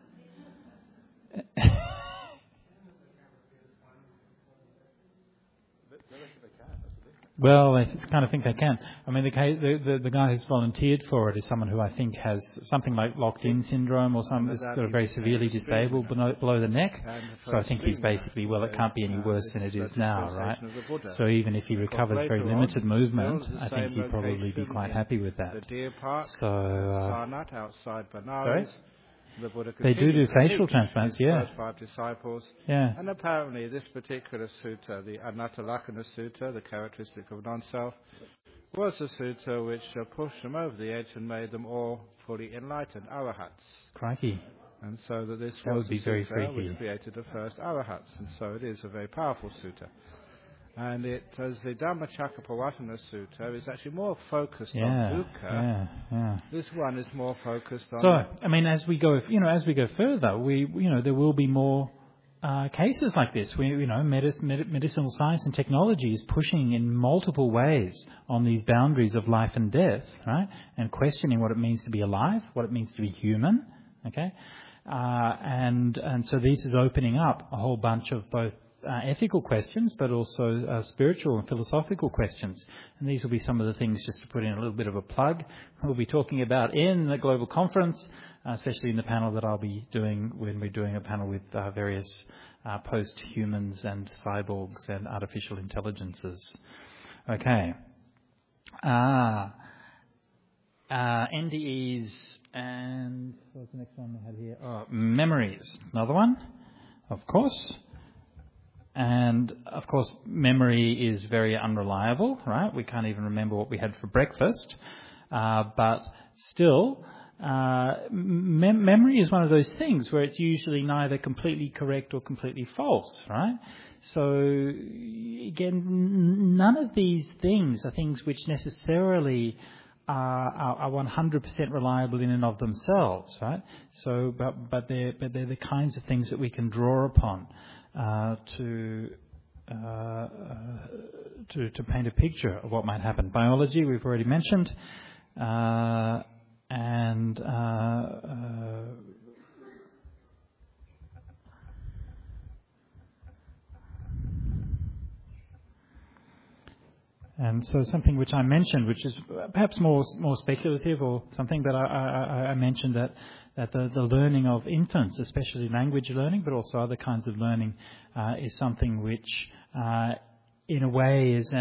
Well, I kind of think they can. I mean, the guy who's volunteered for it is someone who I think has something like locked-in syndrome or some is sort of very severely disabled below the neck. So I think he's basically, well, it can't be any worse than it is now, right? So even if he recovers very limited movement, I think he'd probably be quite happy with that. So, sorry? They do facial transplants, yeah. Yeah. And apparently this particular sutta, the Anatalakkhana Sutta, the characteristic of non-self, was a sutta which pushed them over the edge and made them all fully enlightened arahats. Crikey. And so that this that was would be the very sutta freaky. which created the first arahats. And so it is a very powerful sutta. And it, as the Dhammacakkappavattana Sutta, is actually more focused on dukkha. Yeah. This one is more focused on. So, I mean, as we go further, there will be more cases like this. Medicinal science and technology is pushing in multiple ways on these boundaries of life and death, right? And questioning what it means to be alive, what it means to be human. Okay, and so this is opening up a whole bunch of both ethical questions, but also spiritual and philosophical questions. And these will be some of the things, just to put in a little bit of a plug, we'll be talking about in the global conference, especially in the panel that I'll be doing when we're doing a panel with various post-humans and cyborgs and artificial intelligences. Okay. NDEs and what's the next one I had here? Oh, memories. Another one, of course. And, of course, memory is very unreliable, right? We can't even remember what we had for breakfast. But still, memory is one of those things where it's usually neither completely correct or completely false, right? So, again, none of these things are things which necessarily are 100% reliable in and of themselves, right? So, but they're the kinds of things that we can draw upon to paint a picture of what might happen. Biology, we've already mentioned, and so something which I mentioned, which is perhaps more speculative, or something that I mentioned, that the learning of infants, especially language learning, but also other kinds of learning, is something which, in a way, is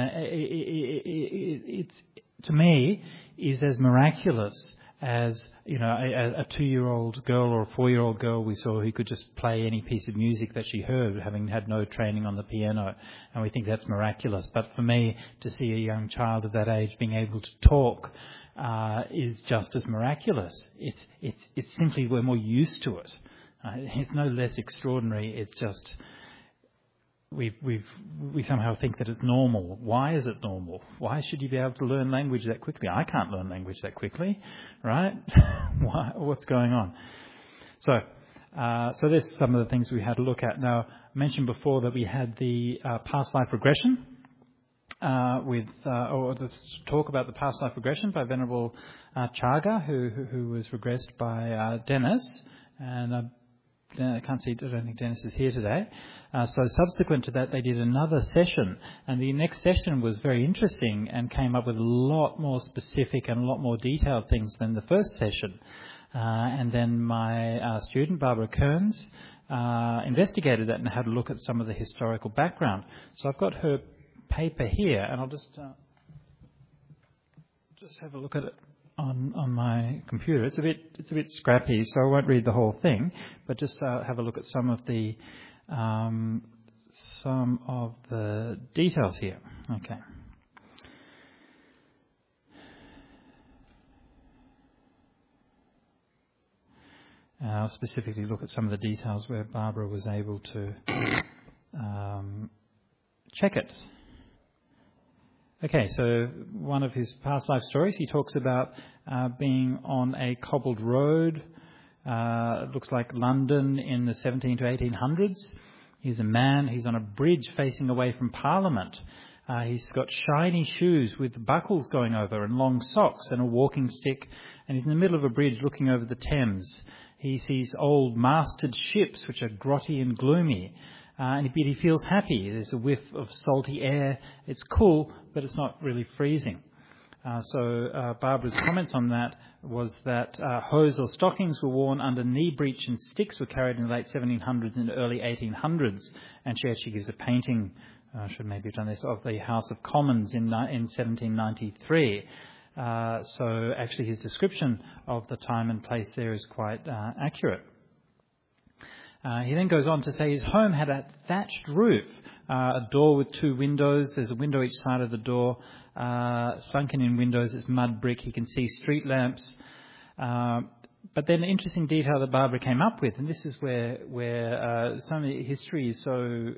to me is as miraculous as a 2-year-old girl or a 4-year-old girl we saw who could just play any piece of music that she heard, having had no training on the piano, and we think that's miraculous. But for me, to see a young child of that age being able to talk is just as miraculous. It's simply we're more used to it. It's no less extraordinary. It's just we somehow think that it's normal. Why is it normal? Why should you be able to learn language that quickly? I can't learn language that quickly, right? What's going on? So, So there's some of the things we had to look at. Now, I mentioned before that we had the past life regression or the talk about the past life regression by Venerable Chaga, who was regressed by Dennis, and I don't think Dennis is here today. So subsequent to that, they did another session, and the next session was very interesting and came up with a lot more specific and a lot more detailed things than the first session. And then my student, Barbara Kearns, investigated that and had a look at some of the historical background. So I've got her paper here, and I'll just have a look at it on my computer. It's a bit scrappy, so I won't read the whole thing, but just have a look at some of the details here. Okay. I'll specifically look at some of the details where Barbara was able to check it. Okay, so one of his past life stories, he talks about being on a cobbled road. It looks like London in the 17 to 1800s. He's a man. He's on a bridge facing away from Parliament. He's got shiny shoes with buckles going over and long socks and a walking stick. And he's in the middle of a bridge looking over the Thames. He sees old masted ships which are grotty and gloomy. And he feels happy. There's a whiff of salty air. It's cool, but it's not really freezing. So Barbara's comments on that was that hose or stockings were worn under knee breech and sticks were carried in the late 1700s and early 1800s. And she actually gives a painting, I should maybe have done this, of the House of Commons in 1793. So actually his description of the time and place there is quite accurate. He then goes on to say his home had a thatched roof, a door with two windows. There's a window each side of the door, sunken in windows. It's mud brick. He can see street lamps. But then the interesting detail that Barbara came up with, and this is where some of the history is so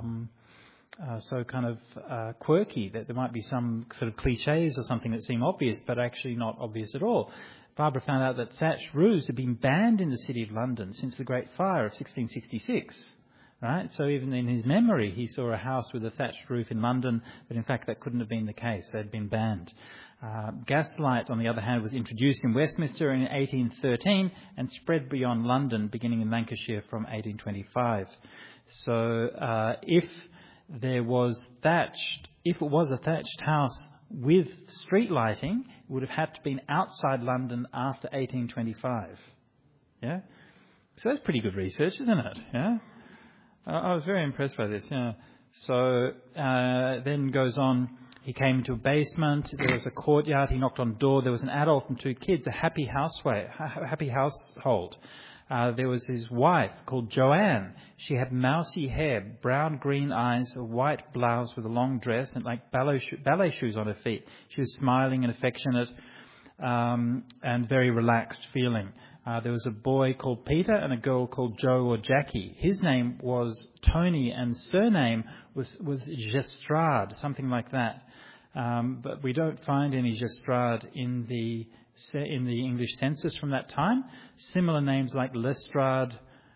kind of quirky that there might be some sort of cliches or something that seem obvious, but actually not obvious at all. Barbara found out that thatched roofs had been banned in the City of London since the Great Fire of 1666. Right? So even in his memory, he saw a house with a thatched roof in London, but in fact that couldn't have been the case. They had been banned. Gaslight, on the other hand, was introduced in Westminster in 1813 and spread beyond London, beginning in Lancashire from 1825. So if it was a thatched house with street lighting, it would have had to been outside London after 1825. Yeah? So that's pretty good research, isn't it? Yeah? I was very impressed by this. Yeah. So then goes on, he came into a basement, there was a courtyard, he knocked on the door, there was an adult and two kids, a happy household. There was his wife called Joanne. She had mousy hair, brown-green eyes, a white blouse with a long dress and like ballet shoes on her feet. She was smiling and affectionate and very relaxed feeling. There was a boy called Peter and a girl called Jo or Jackie. His name was Tony and surname was Gestrade, something like that. But we don't find any Gestrade in the English census from that time. Similar names like Lestrade.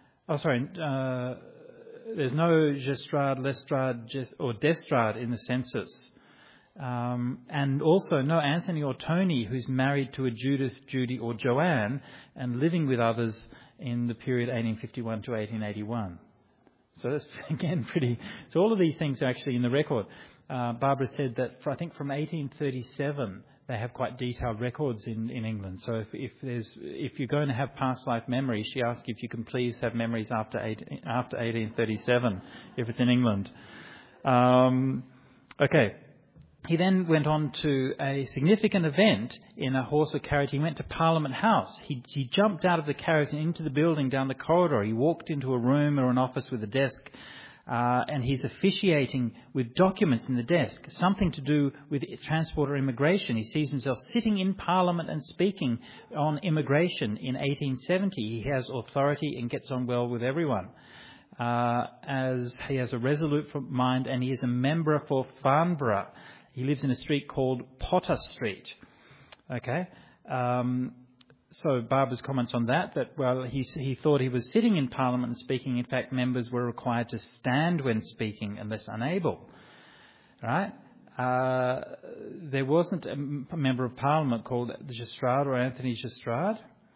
There's no Gestrade, Lestrade, or Destrade in the census. And also no Anthony or Tony, who's married to a Judith, Judy or Joanne and living with others in the period 1851 to 1881. So that's, again, So all of these things are actually in the record. Barbara said that, I think from 1837, they have quite detailed records in England. So if you're going to have past life memories, she asked if you can please have memories after 1837, if it's in England. Okay. He then went on to a significant event in a horse or carriage. He went to Parliament House. He jumped out of the carriage and into the building down the corridor. He walked into a room or an office with a desk. And he's officiating with documents in the desk, something to do with transport or immigration. He sees himself sitting in Parliament and speaking on immigration in 1870. He has authority and gets on well with everyone. As he has a resolute mind, and he is a member for Farnborough. He lives in a street called Potter Street. Okay. So Barbara's comments on that, well, he thought he was sitting in Parliament and speaking. In fact, members were required to stand when speaking unless unable. Right? There wasn't a member of Parliament called Gistrade or Anthony Gistrade.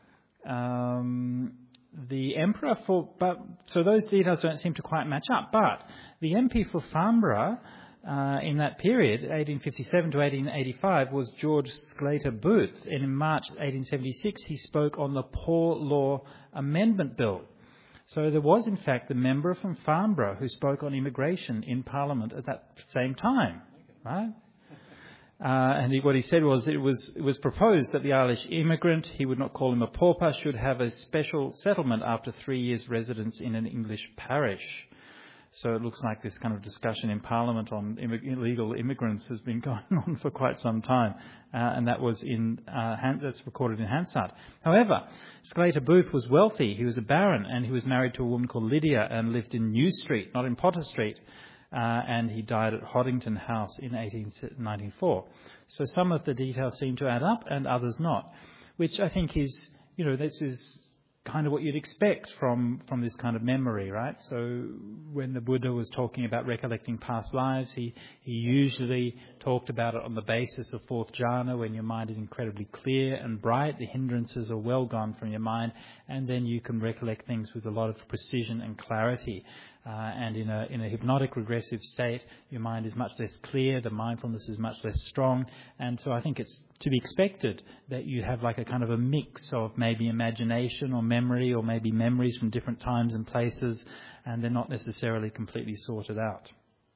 The Emperor so those details don't seem to quite match up, but the MP for Farnborough in that period, 1857 to 1885, was George Sclater Booth, and in March 1876 he spoke on the Poor Law Amendment Bill. So there was in fact the member from Farnborough who spoke on immigration in Parliament at that same time, right? And what he said was it was proposed that the Irish immigrant, he would not call him a pauper, should have a special settlement after 3 years' residence in an English parish. So it looks like this kind of discussion in Parliament on illegal immigrants has been going on for quite some time, and that was that's recorded in Hansard. However, Sclater Booth was wealthy. He was a baron, and he was married to a woman called Lydia and lived in New Street, not in Potter Street. And he died at Hoddington House in 1894. So some of the details seem to add up and others not, which I think is, this is kind of what you'd expect from this kind of memory, right? So when the Buddha was talking about recollecting past lives, he usually talked about it on the basis of fourth jhana, when your mind is incredibly clear and bright, the hindrances are well gone from your mind, and then you can recollect things with a lot of precision and clarity. And in a hypnotic regressive state, your mind is much less clear, the mindfulness is much less strong, and so I think it's to be expected that you have like a kind of a mix of maybe imagination or memory, or maybe memories from different times and places, and they're not necessarily completely sorted out.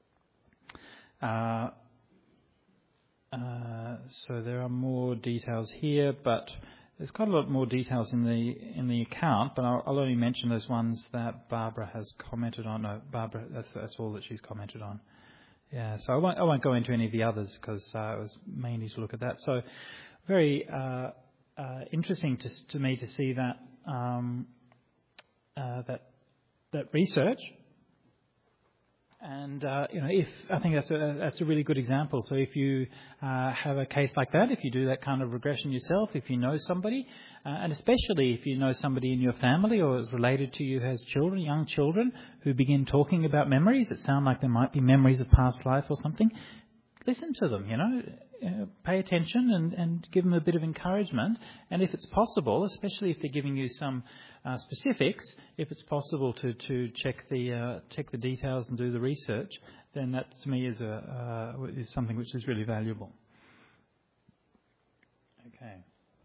So there are more details here, but there's quite a lot more details in the account, but I'll only mention those ones that Barbara has commented on. No, Barbara, that's all that she's commented on. Yeah, so I won't go into any of the others because it was mainly to look at that. So very interesting to me to see that that research. And if I think that's a really good example. So if you have a case like that, if you do that kind of regression yourself, if you know somebody, and especially if you know somebody in your family or is related to you who has children, young children, who begin talking about memories that sound like there might be memories of past life or something, listen to them. Pay attention and give them a bit of encouragement. And if it's possible, especially if they're giving you some specifics, if it's possible to check the details and do the research, then that to me is something which is really valuable. Okay.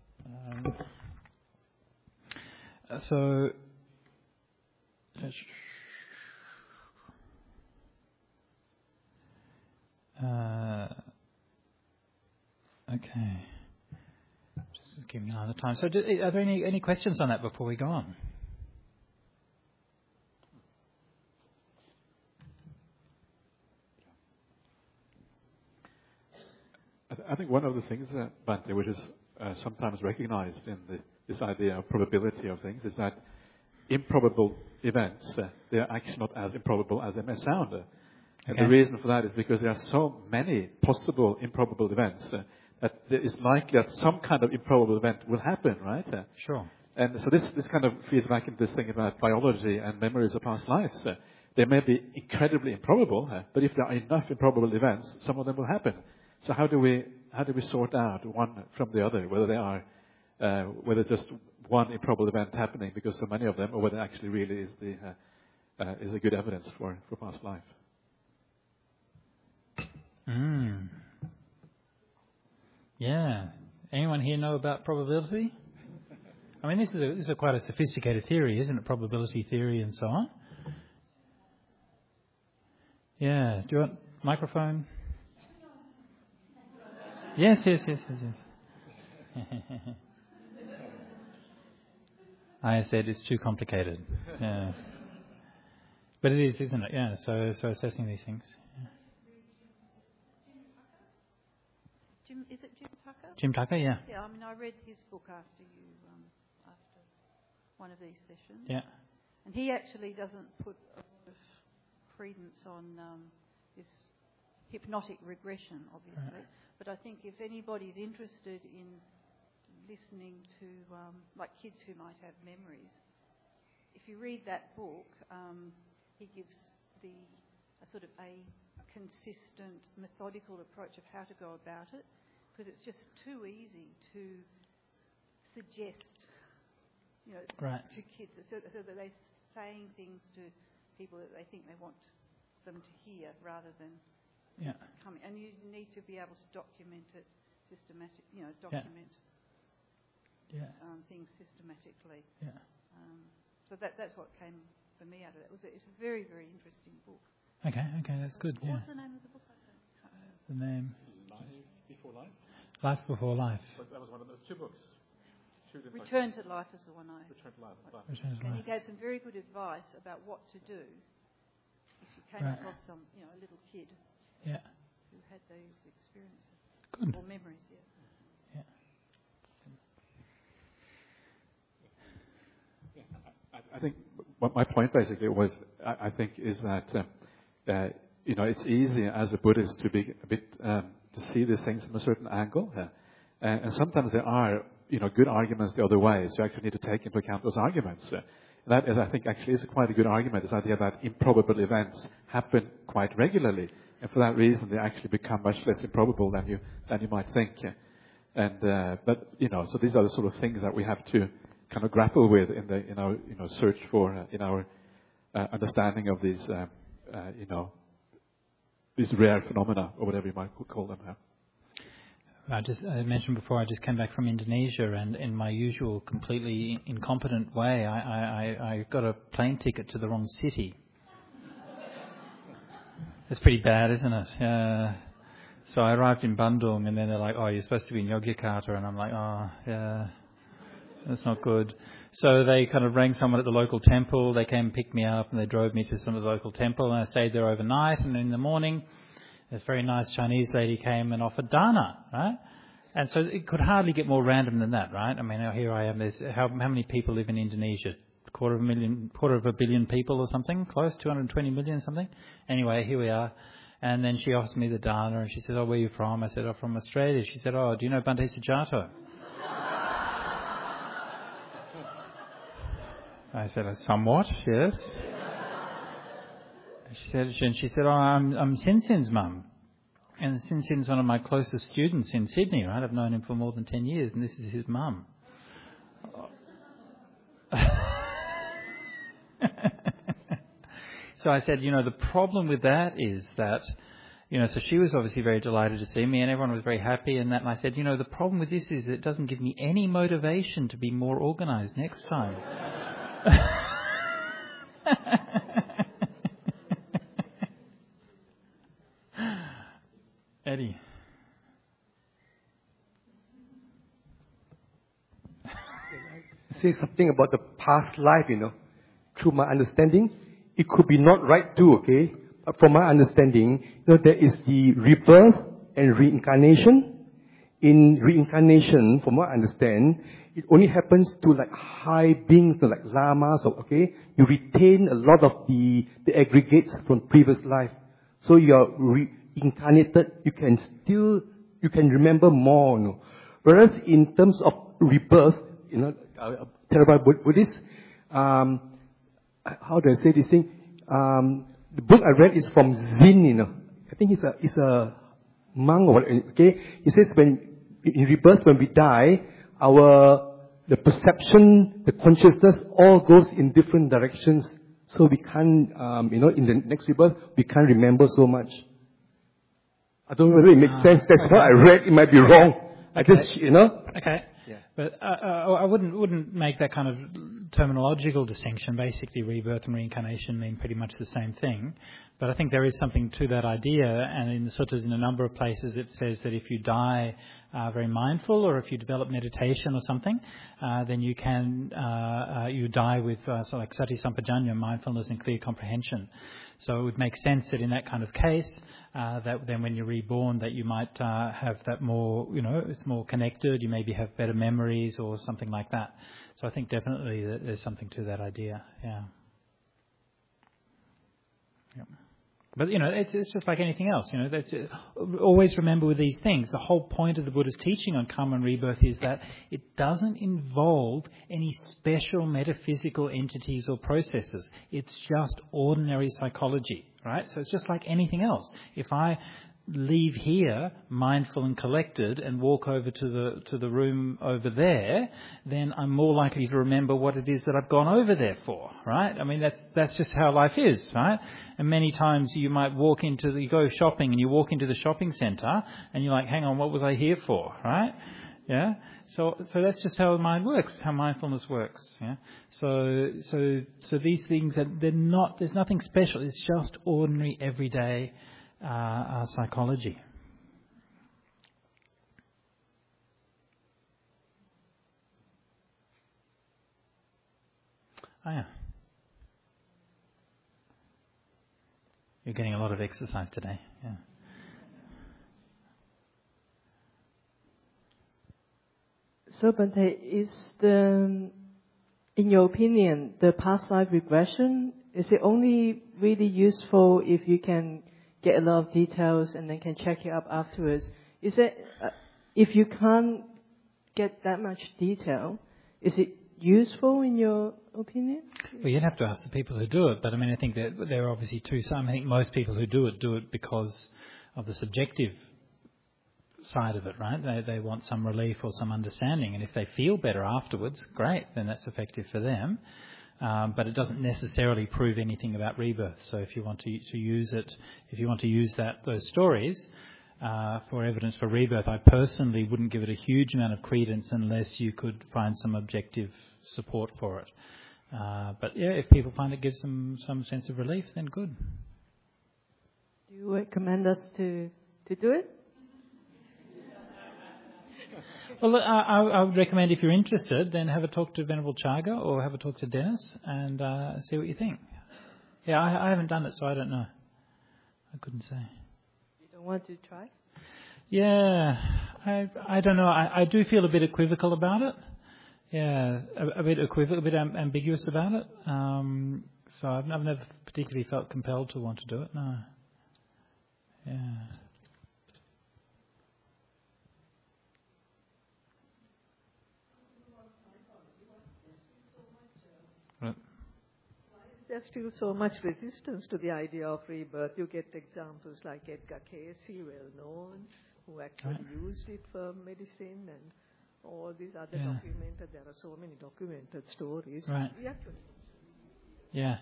Okay. Just giving another time. So, are there any questions on that before we go on? I think one of the things, Bhante, which is sometimes recognized in this idea of probability of things, is that improbable events, they are actually not as improbable as they may sound. And the reason for that is because there are so many possible improbable events that there is likely that some kind of improbable event will happen, right? Sure. And so this kind of feeds back into this thing about biology and memories of past lives. They may be incredibly improbable, but if there are enough improbable events, some of them will happen. So how do we sort out one from the other, whether they are whether just one improbable event happening because so many of them, or whether it actually really is a good evidence for past life? Yeah. Anyone here know about probability? I mean, this is quite a sophisticated theory, isn't it? Probability theory and so on. Yeah. Do you want microphone? Yes. I said it's too complicated. Yeah. But it is, isn't it? Yeah. So assessing these things. Is it Jim Tucker? Jim Tucker, yeah. Yeah, I mean, I read his book after one of these sessions. Yeah. And he actually doesn't put a lot of credence on this hypnotic regression, obviously. Right. But I think if anybody's interested in listening to like kids who might have memories. If you read that book, he gives a sort of a consistent, methodical approach of how to go about it, because it's just too easy to suggest, to kids, so that they're saying things to people that they think they want them to hear, rather than coming. And you need to be able to document it things systematically. Yeah. So that's what came for me out of that. It's a very, very interesting book. Okay, that's good. What's the name of the book? The name? Life Before Life. Life Before Life. That was one of those two books. Return to Life is the one I... Return to Life. And he gave some very good advice about what to do if you came across a little kid who had those experiences. Good. Or memories, I think what my point basically was, I think, is that it's easy as a Buddhist to be a bit to see these things from a certain angle, and sometimes there are good arguments the other way. So you actually need to take into account those arguments. That is, I think, actually is quite a good argument. This idea that improbable events happen quite regularly, and for that reason they actually become much less improbable than you might think. But so these are the sort of things that we have to kind of grapple with in our search for in our understanding of these these rare phenomena, or whatever you might call them. I mentioned before, I just came back from Indonesia, and in my usual completely incompetent way, I got a plane ticket to the wrong city. It's pretty bad, isn't it? So I arrived in Bandung, and then they're like, "Oh, you're supposed to be in Yogyakarta," and I'm like, "Oh, yeah, that's not good." So they kind of rang someone at the local temple. They came and picked me up, and they drove me to some of the local temple, and I stayed there overnight. And in the morning, this very nice Chinese lady came and offered dana, right? And so it could hardly get more random than that, right? I mean, here I am. There's how many people live in Indonesia? Quarter of a billion people or something, close, 220 million something. Anyway, here we are. And then she offers me the dana, and she said, "Oh, where are you from?" I said, "I'm from Australia." She said, "Oh, do you know Bhante Sujato?" I said, "Somewhat, yes." She said, "Oh, I'm Sinsin's mum. And Sinsin's one of my closest students in Sydney, right? I've known him for more than 10 years, and this is his mum." So I said, the problem with that is that, so she was obviously very delighted to see me, and everyone was very happy and that. And I said, the problem with this is it doesn't give me any motivation to be more organised next time. Eddie. Say something about the past life, through my understanding. It could be not right too, okay? But from my understanding, there is the rebirth and reincarnation. In reincarnation, from what I understand, it only happens to like high beings, like lamas, okay? You retain a lot of the aggregates from previous life. So you are reincarnated, you can remember more, Whereas in terms of rebirth, Theravada Buddhist, how do I say this thing? The book I read is from Zen, I think he's a monk or whatever, okay? He says when in rebirth, when we die, the perception, the consciousness all goes in different directions. So we can't, in the next rebirth, we can't remember so much. I don't know whether it makes sense. That's what I read. It might be wrong. Okay. I just, Okay. Yeah. But I wouldn't make that kind of terminological distinction. Basically, rebirth and reincarnation mean pretty much the same thing. But I think there is something to that idea. And in the suttas, in a number of places, it says that if you die very mindful, or if you develop meditation or something, then you can you die with so like sati sampajanya, mindfulness and clear comprehension. So it would make sense that in that kind of case, that then when you're reborn, that you might have that more, it's more connected. You maybe have better memories or something like that. So I think definitely that there's something to that idea. Yeah. Yep. But, it's just like anything else. Always remember with these things, the whole point of the Buddha's teaching on karma and rebirth is that it doesn't involve any special metaphysical entities or processes. It's just ordinary psychology, right? So it's just like anything else. If I leave here mindful and collected and walk over to the room over there, then I'm more likely to remember what it is that I've gone over there for, right? I mean, that's just how life is, right? And many times you might you go shopping and you walk into the shopping centre and you're like, hang on, what was I here for, right? Yeah. So that's just how the mind works, how mindfulness works. Yeah. So these things there's nothing special. It's just ordinary, everyday psychology. Oh yeah. You're getting a lot of exercise today. Yeah. So, Bhante, in your opinion, the past life regression, is it only really useful if you can get a lot of details and then can check it up afterwards? Is it, if you can't get that much detail, is it useful in your opinion? Well, you'd have to ask the people who do it, but I mean, I think that there are obviously two sides. I think most people who do it because of the subjective side of it, right? They want some relief or some understanding, and if they feel better afterwards, great, then that's effective for them. But it doesn't necessarily prove anything about rebirth. So if you want to use it, if you want to use those stories for evidence for rebirth, I personally wouldn't give it a huge amount of credence unless you could find some objective support for it. But yeah, if people find it gives them some sense of relief, then good. Do you recommend us to do it? Well, I would recommend if you're interested, then have a talk to Venerable Chaga or have a talk to Dennis and see what you think. Yeah, I haven't done it, so I don't know. I couldn't say. You don't want to try? Yeah, I don't know. I do feel a bit equivocal about it. Yeah, a bit equivocal, a bit ambiguous about it. So I've never particularly felt compelled to want to do it, no. Yeah. Right. There's still so much resistance to the idea of rebirth. You get examples like Edgar Cayce, well known, who actually used it for medicine, and all these other documented. There are so many documented stories. Right. We actually. Yeah.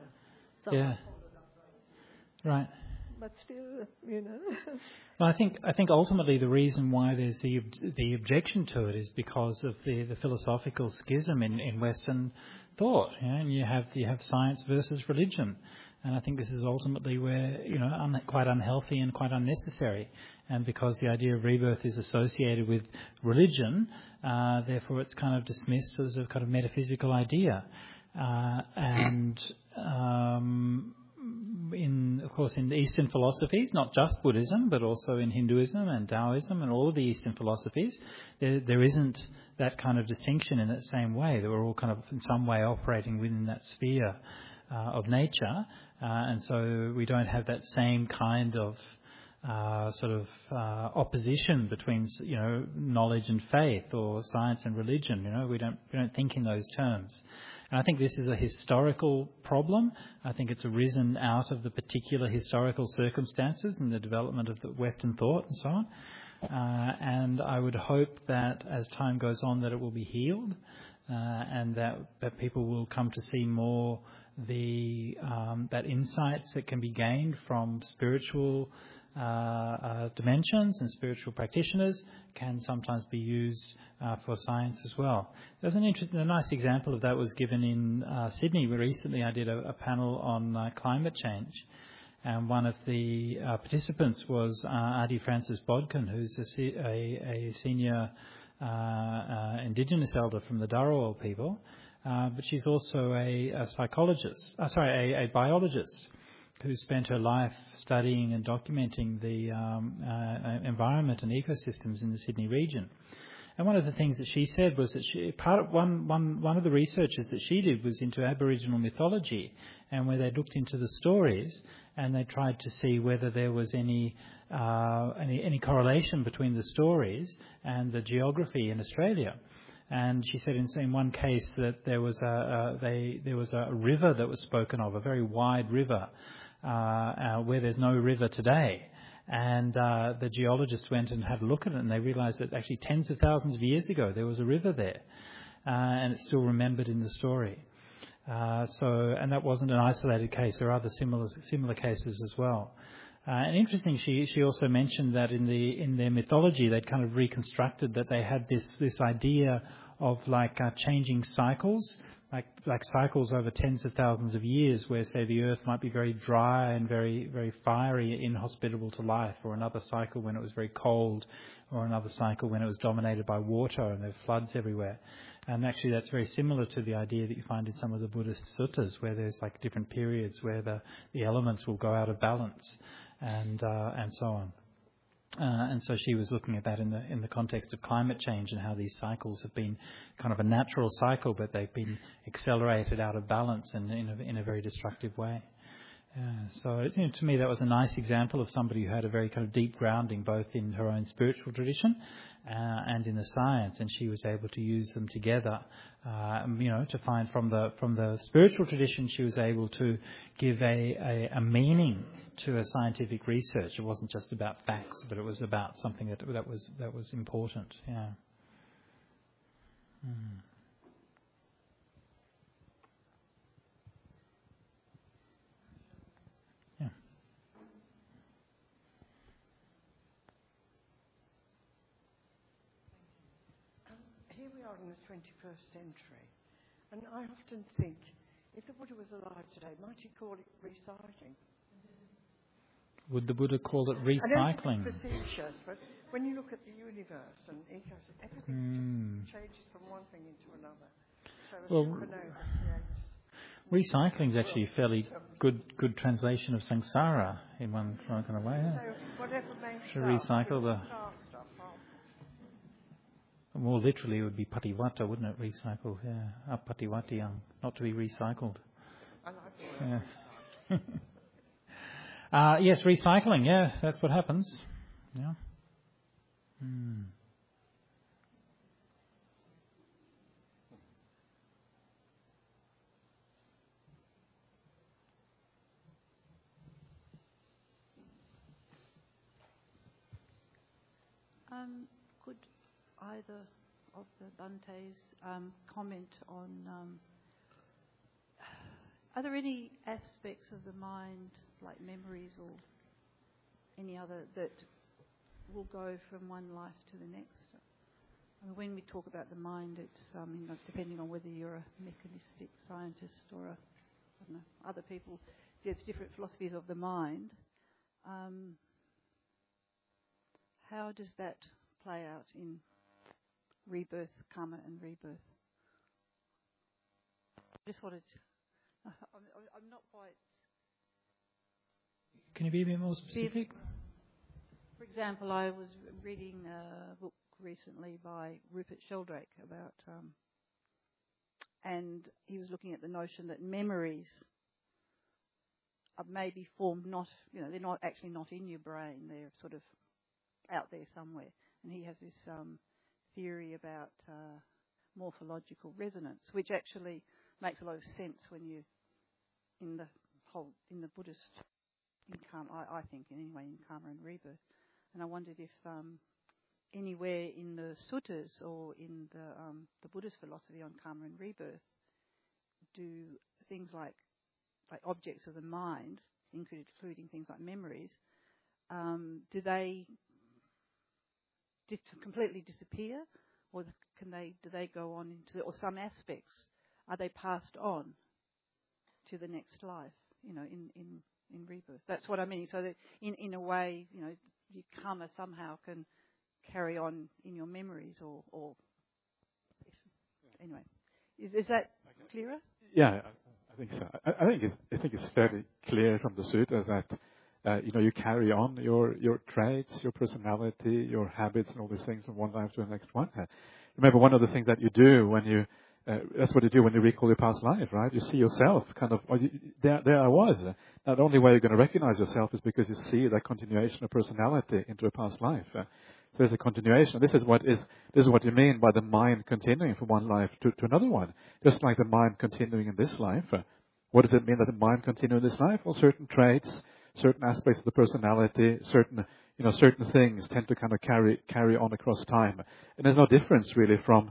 Right. But still, Well, I think ultimately the reason why there's the objection to it is because of the philosophical schism in Western thought. And you have science versus religion, and I think this is ultimately where quite unhealthy and quite unnecessary. And because the idea of rebirth is associated with religion, therefore it's kind of dismissed as a kind of metaphysical idea. Of course, in the Eastern philosophies, not just Buddhism, but also in Hinduism and Taoism and all of the Eastern philosophies, there isn't that kind of distinction in that same way. That we're all kind of in some way operating within that sphere of nature, and so we don't have that same kind of opposition between knowledge and faith or science and religion. We don't think in those terms. And I think this is a historical problem. I think it's arisen out of the particular historical circumstances and the development of the Western thought and so on. And I would hope that as time goes on that it will be healed and that people will come to see more that insights that can be gained from spiritual dimensions and spiritual practitioners can sometimes be used for science as well. There's a nice example of that was given in Sydney. Recently I did a panel on climate change, and one of the participants was Adi Frances Bodkin, who's a senior Indigenous elder from the Dharawal people, but she's also a biologist who spent her life studying and documenting the environment and ecosystems in the Sydney region. And one of the things that she said was that one of the researches that she did was into Aboriginal mythology, and where they looked into the stories and they tried to see whether there was any correlation between the stories and the geography in Australia. And she said in one case that there was a river that was spoken of, a very wide river, where there's no river today. And the geologists went and had a look at it, and they realised that actually tens of thousands of years ago there was a river there, and it's still remembered in the story. And that wasn't an isolated case. There are other similar cases as well. And interesting, she also mentioned that in their mythology they'd kind of reconstructed that they had this idea of like changing cycles, like cycles over tens of thousands of years, where say the earth might be very dry and very, very fiery, inhospitable to life, or another cycle when it was very cold, or another cycle when it was dominated by water and there were floods everywhere. And actually that's very similar to the idea that you find in some of the Buddhist suttas, where there's like different periods where the elements will go out of balance, and so on. And so she was looking at that in the context of climate change, and how these cycles have been kind of a natural cycle, but they've been accelerated out of balance and in a very destructive way. So to me that was a nice example of somebody who had a very kind of deep grounding both in her own spiritual tradition and in the science, and she was able to use them together. To find from the spiritual tradition, she was able to give a meaning to a scientific research. It wasn't just about facts, but it was about something that was important. Yeah. Mm. Yeah. Here we are in the 21st century, and I often think, if the Buddha was alive today, might he call it recycling? Would the Buddha call it recycling? I know it's facetious, but when you look at the universe and ecosystem, everything just changes from one thing into another. So recycling is actually a fairly good translation of samsara in one kind of way. Yeah. So whatever makes to recycle the. More literally, it would be patiwata, wouldn't it? Recycle, yeah. Apativatiyang, not to be recycled. I like that. Yeah. Yes, recycling. Yeah, that's what happens. Yeah. Hmm. Could either of the Bantes comment on, are there any aspects of the mind, like memories or any other, that will go from one life to the next? I mean, when we talk about the mind, it's depending on whether you're a mechanistic scientist or I don't know, other people, there's different philosophies of the mind. How does that play out in rebirth, karma and rebirth? I just wanted to, I'm not quite... Can you be a bit more specific? For example, I was reading a book recently by Rupert Sheldrake about, and he was looking at the notion that memories are maybe formed not, they're not actually not in your brain, they're sort of out there somewhere. And he has this theory about morphological resonance, which actually makes a lot of sense when you in the Buddhist in karma, I think anyway, in karma and rebirth. And I wondered if anywhere in the suttas or in the Buddhist philosophy on karma and rebirth, do things like objects of the mind, including things like memories, do they completely disappear, or do they go on into, or some aspects, are they passed on to the next life, in rebirth? That's what I mean. So that in a way, your karma somehow can carry on in your memories, or anyway, is that clearer? Yeah, I think so. I think it's fairly clear from the sutta that you carry on your traits, your personality, your habits, and all these things from one life to the next one. Remember, one of the things that you do when you that's what you do when you recall your past life, right? You see yourself kind of, there I was. Now, the only way you're going to recognize yourself is because you see that continuation of personality into a past life. So there's a continuation. This is what you mean by the mind continuing from one life to another one. Just like the mind continuing in this life. What does it mean that the mind continues in this life? Well, certain traits, certain aspects of the personality, certain things tend to kind of carry on across time. And there's no difference really from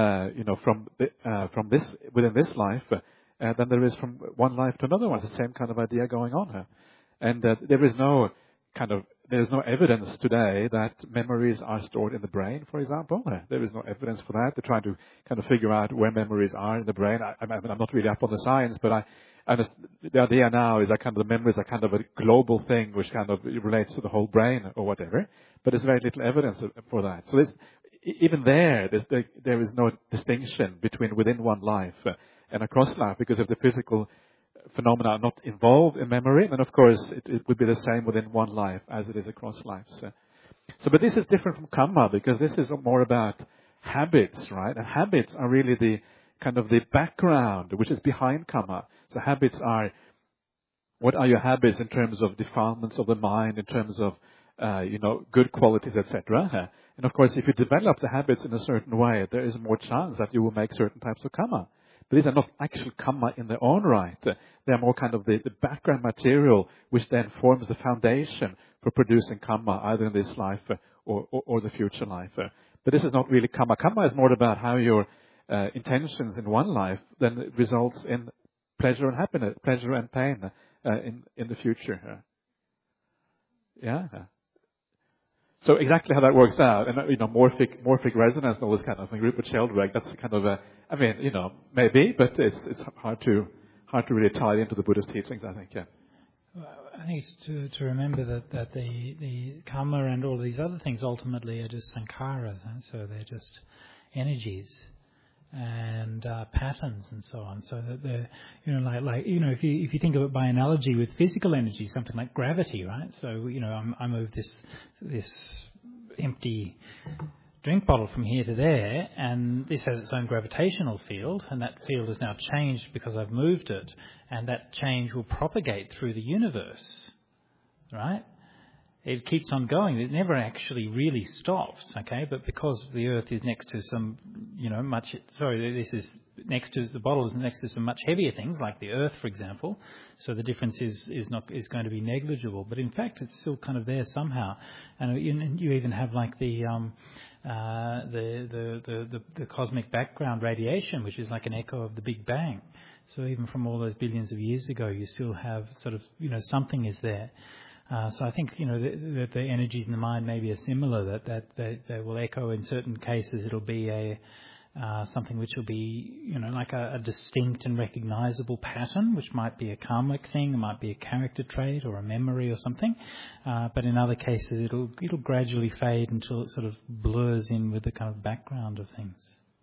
this within this life than there is from one life to another one. It's the same kind of idea going on. And there's no evidence today that memories are stored in the brain, for example. There is no evidence for that. They're trying to kind of figure out where memories are in the brain. I'm not really up on the science, but the idea now is that kind of the memories are kind of a global thing which kind of relates to the whole brain or whatever. But there's very little evidence for that. So even there is no distinction between within one life and across life, because if the physical phenomena are not involved in memory, then of course it would be the same within one life as it is across lives. But this is different from karma, because this is more about habits, right? And habits are really the kind of the background which is behind karma. So habits are, what are your habits in terms of defilements of the mind, in terms of good qualities, etc. And of course, if you develop the habits in a certain way, there is more chance that you will make certain types of karma. But these are not actual karma in their own right. They are more kind of the background material which then forms the foundation for producing karma, either in this life or the future life. But this is not really karma. Karma is more about how your intentions in one life then results in pleasure and happiness, pleasure and pain in the future. Yeah. So exactly how that works out, and morphic resonance and all this kind of thing, Rupert Sheldrake, that's kind of maybe, but it's hard to really tie it into the Buddhist teachings, I think. Yeah. Well, I think to remember that the karma and all these other things ultimately are just sankharas, so they're just energies and patterns and so on. So that they're, if you think of it by analogy with physical energy, something like gravity, right? So I move this empty drink bottle from here to there, and this has its own gravitational field, and that field is now changed because I've moved it, and that change will propagate through the universe, right? It keeps on going. It never actually really stops, okay? But because the Earth is next to some, the bottle is next to some much heavier things, like the Earth, for example. So the difference is going to be negligible. But in fact, it's still kind of there somehow. And you even have like the cosmic background radiation, which is like an echo of the Big Bang. So even from all those billions of years ago, you still have sort of, something is there. So I think, that the energies in the mind maybe are similar, that they will echo in certain cases. It'll be something which will be, like a distinct and recognizable pattern, which might be a karmic thing, it might be a character trait or a memory or something. But in other cases, it'll gradually fade until it sort of blurs in with the kind of background of things.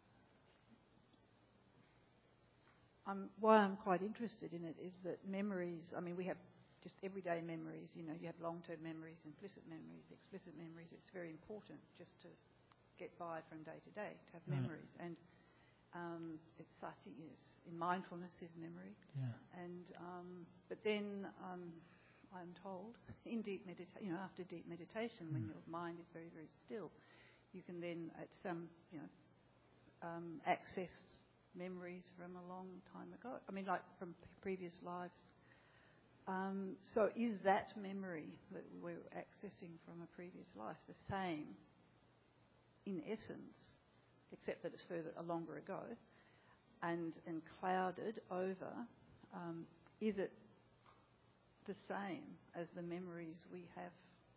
Why I'm quite interested in it is that memories, we have just everyday memories, you have long-term memories, implicit memories, explicit memories. It's very important just to get by from day to day, to have memories. And it's sati, in mindfulness is memory. Yeah. And but then I'm told, in deep meditation, after deep meditation, when your mind is very, very still, you can then at some, access memories from a long time ago. Like from previous lives. So is that memory that we're accessing from a previous life the same in essence, except that it's a longer ago, and clouded over? Is it the same as the memories we have?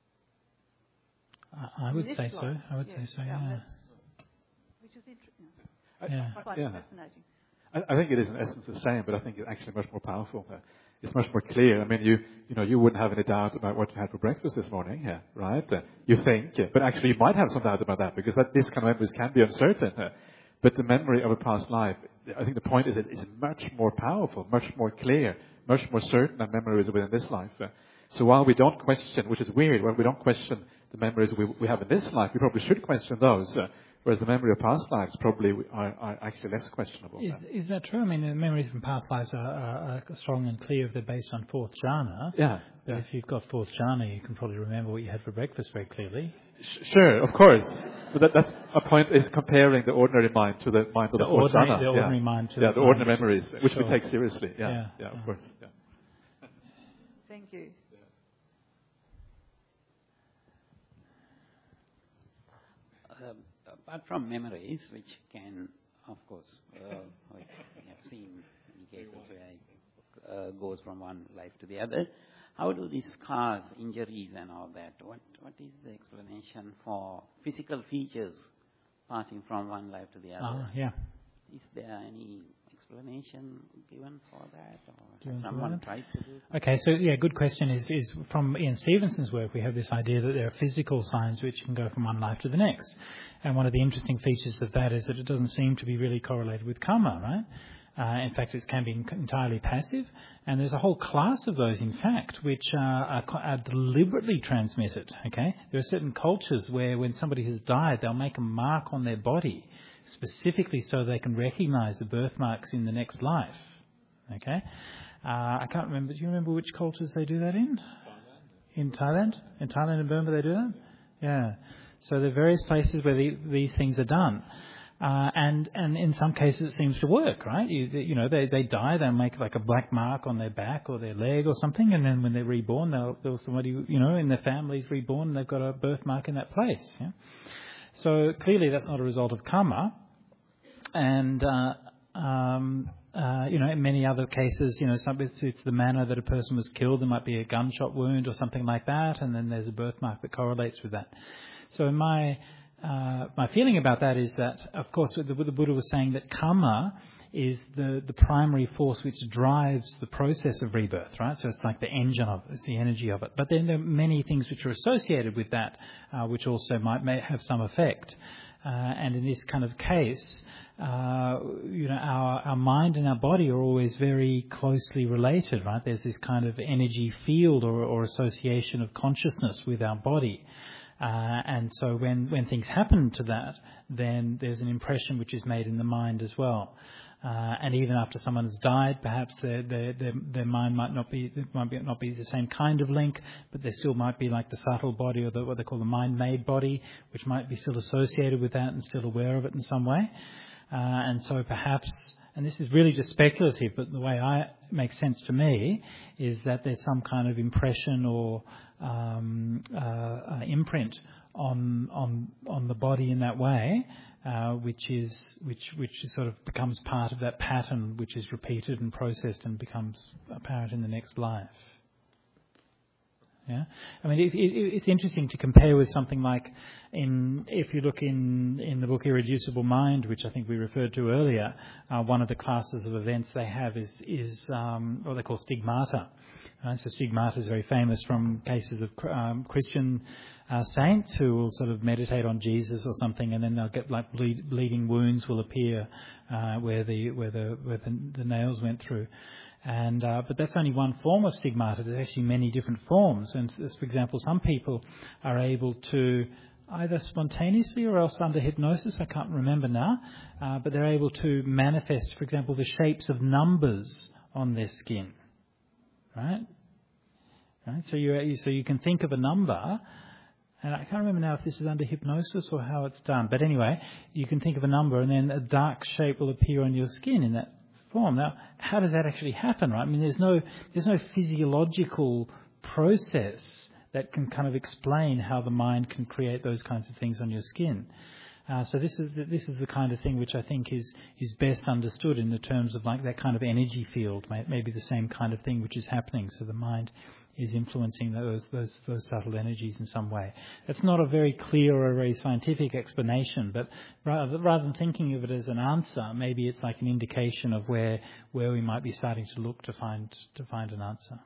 I would say so. I would say so. Yeah. Which is interesting. I find it fascinating. I think it is in essence the same, but I think it's actually much more powerful. It's much more clear. You wouldn't have any doubt about what you had for breakfast this morning, right? You think, but actually you might have some doubt about that, because this kind of memories can be uncertain. But the memory of a past life, I think the point is it is much more powerful, much more clear, much more certain than memories within this life. So while we don't question, which is weird, when we don't question the memories we have in this life, we probably should question those. Whereas the memory of past lives probably are actually less questionable. Is that true? I mean, the memories from past lives are strong and clear if they're based on fourth jhana. Yeah. But if you've got fourth jhana, you can probably remember what you had for breakfast very clearly. Sure, of course. But that's a point is comparing the ordinary mind to the mind of the fourth jhana. The ordinary mind to the ordinary memories, which we take seriously. Yeah, of course. Yeah. Thank you. Apart from memories, which can, of course, like we have seen in cases where it goes from one life to the other, how do these scars, injuries and all that, what is the explanation for physical features passing from one life to the other? Is there any explanation given for that, or has someone tried to do that? Okay, so good question is from Ian Stevenson's work. We have this idea that there are physical signs which can go from one life to the next, and one of the interesting features of that is that it doesn't seem to be really correlated with karma, right? In fact, it can be entirely passive, and there's a whole class of those, in fact, which are deliberately transmitted. Okay, there are certain cultures where when somebody has died, they'll make a mark on their body specifically so they can recognise the birthmarks in the next life. Okay, I can't remember. Do you remember which cultures they do that in? In Thailand? In Thailand and Burma they do that? Yeah. So there are various places where these things are done. And in some cases it seems to work, right? You know, they die, they'll make like a black mark on their back or their leg or something, and then when they're reborn, they'll somebody, you know, in their family's reborn and they've got a birthmark in that place. Yeah? So clearly that's not a result of karma. And, you know, in many other cases, you know, it's the manner that a person was killed. There might be a gunshot wound or something like that, and then there's a birthmark that correlates with that. So my feeling about that is that, of course, the Buddha was saying that karma is the primary force which drives the process of rebirth, right? So it's like the engine of it, it's the energy of it. But then there are many things which are associated with that, which also may have some effect. And in this kind of case, you know, our mind and our body are always very closely related, right? There's this kind of energy field or association of consciousness with our body. And so when things happen to that, then there's an impression which is made in the mind as well. And even after someone has died, perhaps their mind might not be the same kind of link, but there still might be like the subtle body or what they call the mind-made body, which might be still associated with that and still aware of it in some way. And so perhaps, and this is really just speculative, but the way it makes sense to me is that there's some kind of impression or imprint on the body in that way, which sort of becomes part of that pattern, which is repeated and processed and becomes apparent in the next life. Yeah, I mean, it's interesting to compare with something like if you look in the book Irreducible Mind, which I think we referred to earlier, one of the classes of events they have is what they call stigmata. So stigmata is very famous from cases of Christian saints who will sort of meditate on Jesus or something, and then they'll get like bleeding wounds will appear where the nails went through. And but that's only one form of stigmata. There's actually many different forms. And for example, some people are able to either spontaneously or else under hypnosis, I can't remember now, but they're able to manifest, for example, the shapes of numbers on their skin. Right? So you can think of a number, and I can't remember now if this is under hypnosis or how it's done. But anyway, you can think of a number, and then a dark shape will appear on your skin in that form. Now, how does that actually happen, right? I mean, there's no physiological process that can kind of explain how the mind can create those kinds of things on your skin. So this is the kind of thing which I think is best understood in the terms of like that kind of energy field, maybe the same kind of thing which is happening. So the mind is influencing those subtle energies in some way. It's not a very clear or a very scientific explanation, but rather than thinking of it as an answer, maybe it's like an indication of where we might be starting to look to find an answer.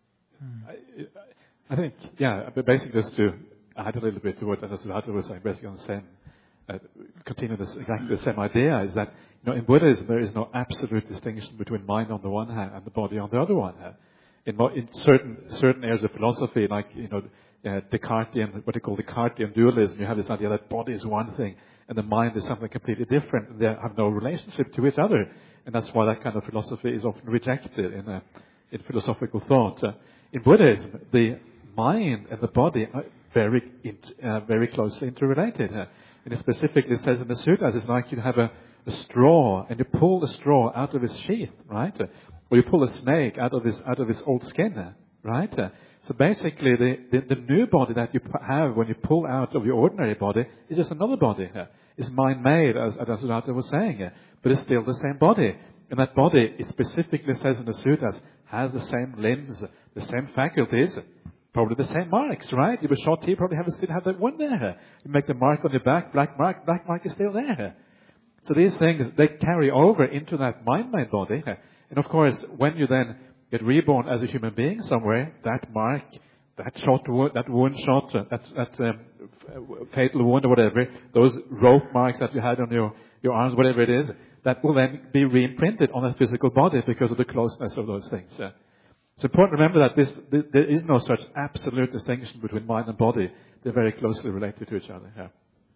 I think, but basically just to add a little bit to what Suharto was saying, basically on the same, continue this exactly the same idea, is that, you know, in Buddhism there is no absolute distinction between mind on the one hand and the body on the other one hand. in certain areas of philosophy, like, Descartesian, what they call the Descartesian dualism, you have this idea that body is one thing and the mind is something completely different. They have no relationship to each other. And that's why that kind of philosophy is often rejected in philosophical thought. In Buddhism, the mind and the body are very closely interrelated. And it specifically says in the sutras, it's like you have a straw and you pull the straw out of its sheath, right? Or you pull a snake out of its old skin, right? So basically, the new body that you have when you pull out of your ordinary body is just another body. It's mind-made, as Adasudata was saying, but it's still the same body. And that body, it specifically says in the sutras, has the same limbs, the same faculties, probably the same marks, right? You were shot, you probably still have that one there. You make the mark on your back, black mark is still there. So these things, they carry over into that mind-made body. And of course, when you then get reborn as a human being somewhere, that mark, that wound shot, that fatal wound or whatever, those rope marks that you had on your arms, whatever it is, that will then be re-imprinted on that physical body because of the closeness of those things. It's important to remember that there is no such absolute distinction between mind and body. They're very closely related to each other. Yeah.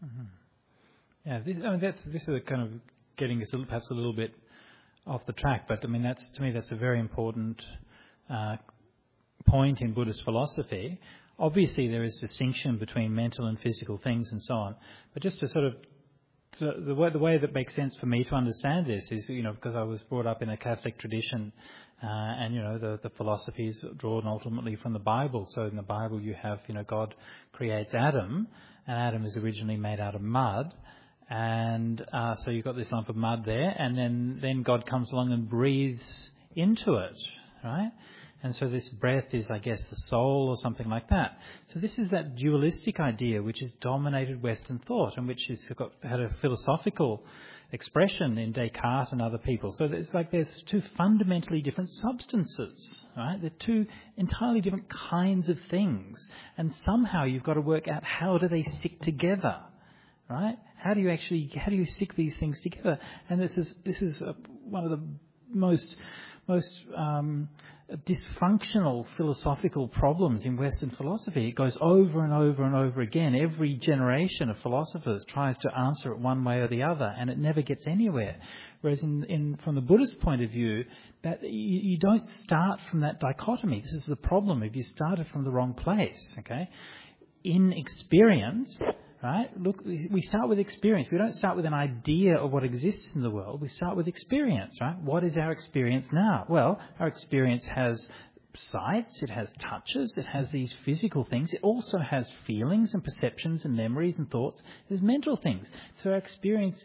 Mm-hmm. Yeah, this is kind of getting us perhaps a little bit off the track, but to me that's a very important point in Buddhist philosophy. Obviously, there is distinction between mental and physical things and so on, but just to sort of the way that makes sense for me to understand this is, because I was brought up in a Catholic tradition, and the philosophy is drawn ultimately from the Bible. So in the Bible you have, God creates Adam, and Adam is originally made out of mud. And so you've got this lump of mud there, and then God comes along and breathes into it, right? And so this breath is, I guess, the soul or something like that. So this is that dualistic idea which has dominated Western thought and which has had a philosophical expression in Descartes and other people. So there's two fundamentally different substances, right? They're two entirely different kinds of things. And somehow you've got to work out how do they stick together, right? How do you stick these things together? And this is one of the most dysfunctional philosophical problems in Western philosophy. It goes over and over and over again. Every generation of philosophers tries to answer it one way or the other, and it never gets anywhere. Whereas from the Buddhist point of view, that you don't start from that dichotomy. This is the problem. If you started from the wrong place, okay? In experience, right? Look, we start with experience. We don't start with an idea of what exists in the world. We start with experience, right? What is our experience now? Well, our experience has sights, it has touches, it has these physical things. It also has feelings and perceptions and memories and thoughts. There's mental things. So our experience,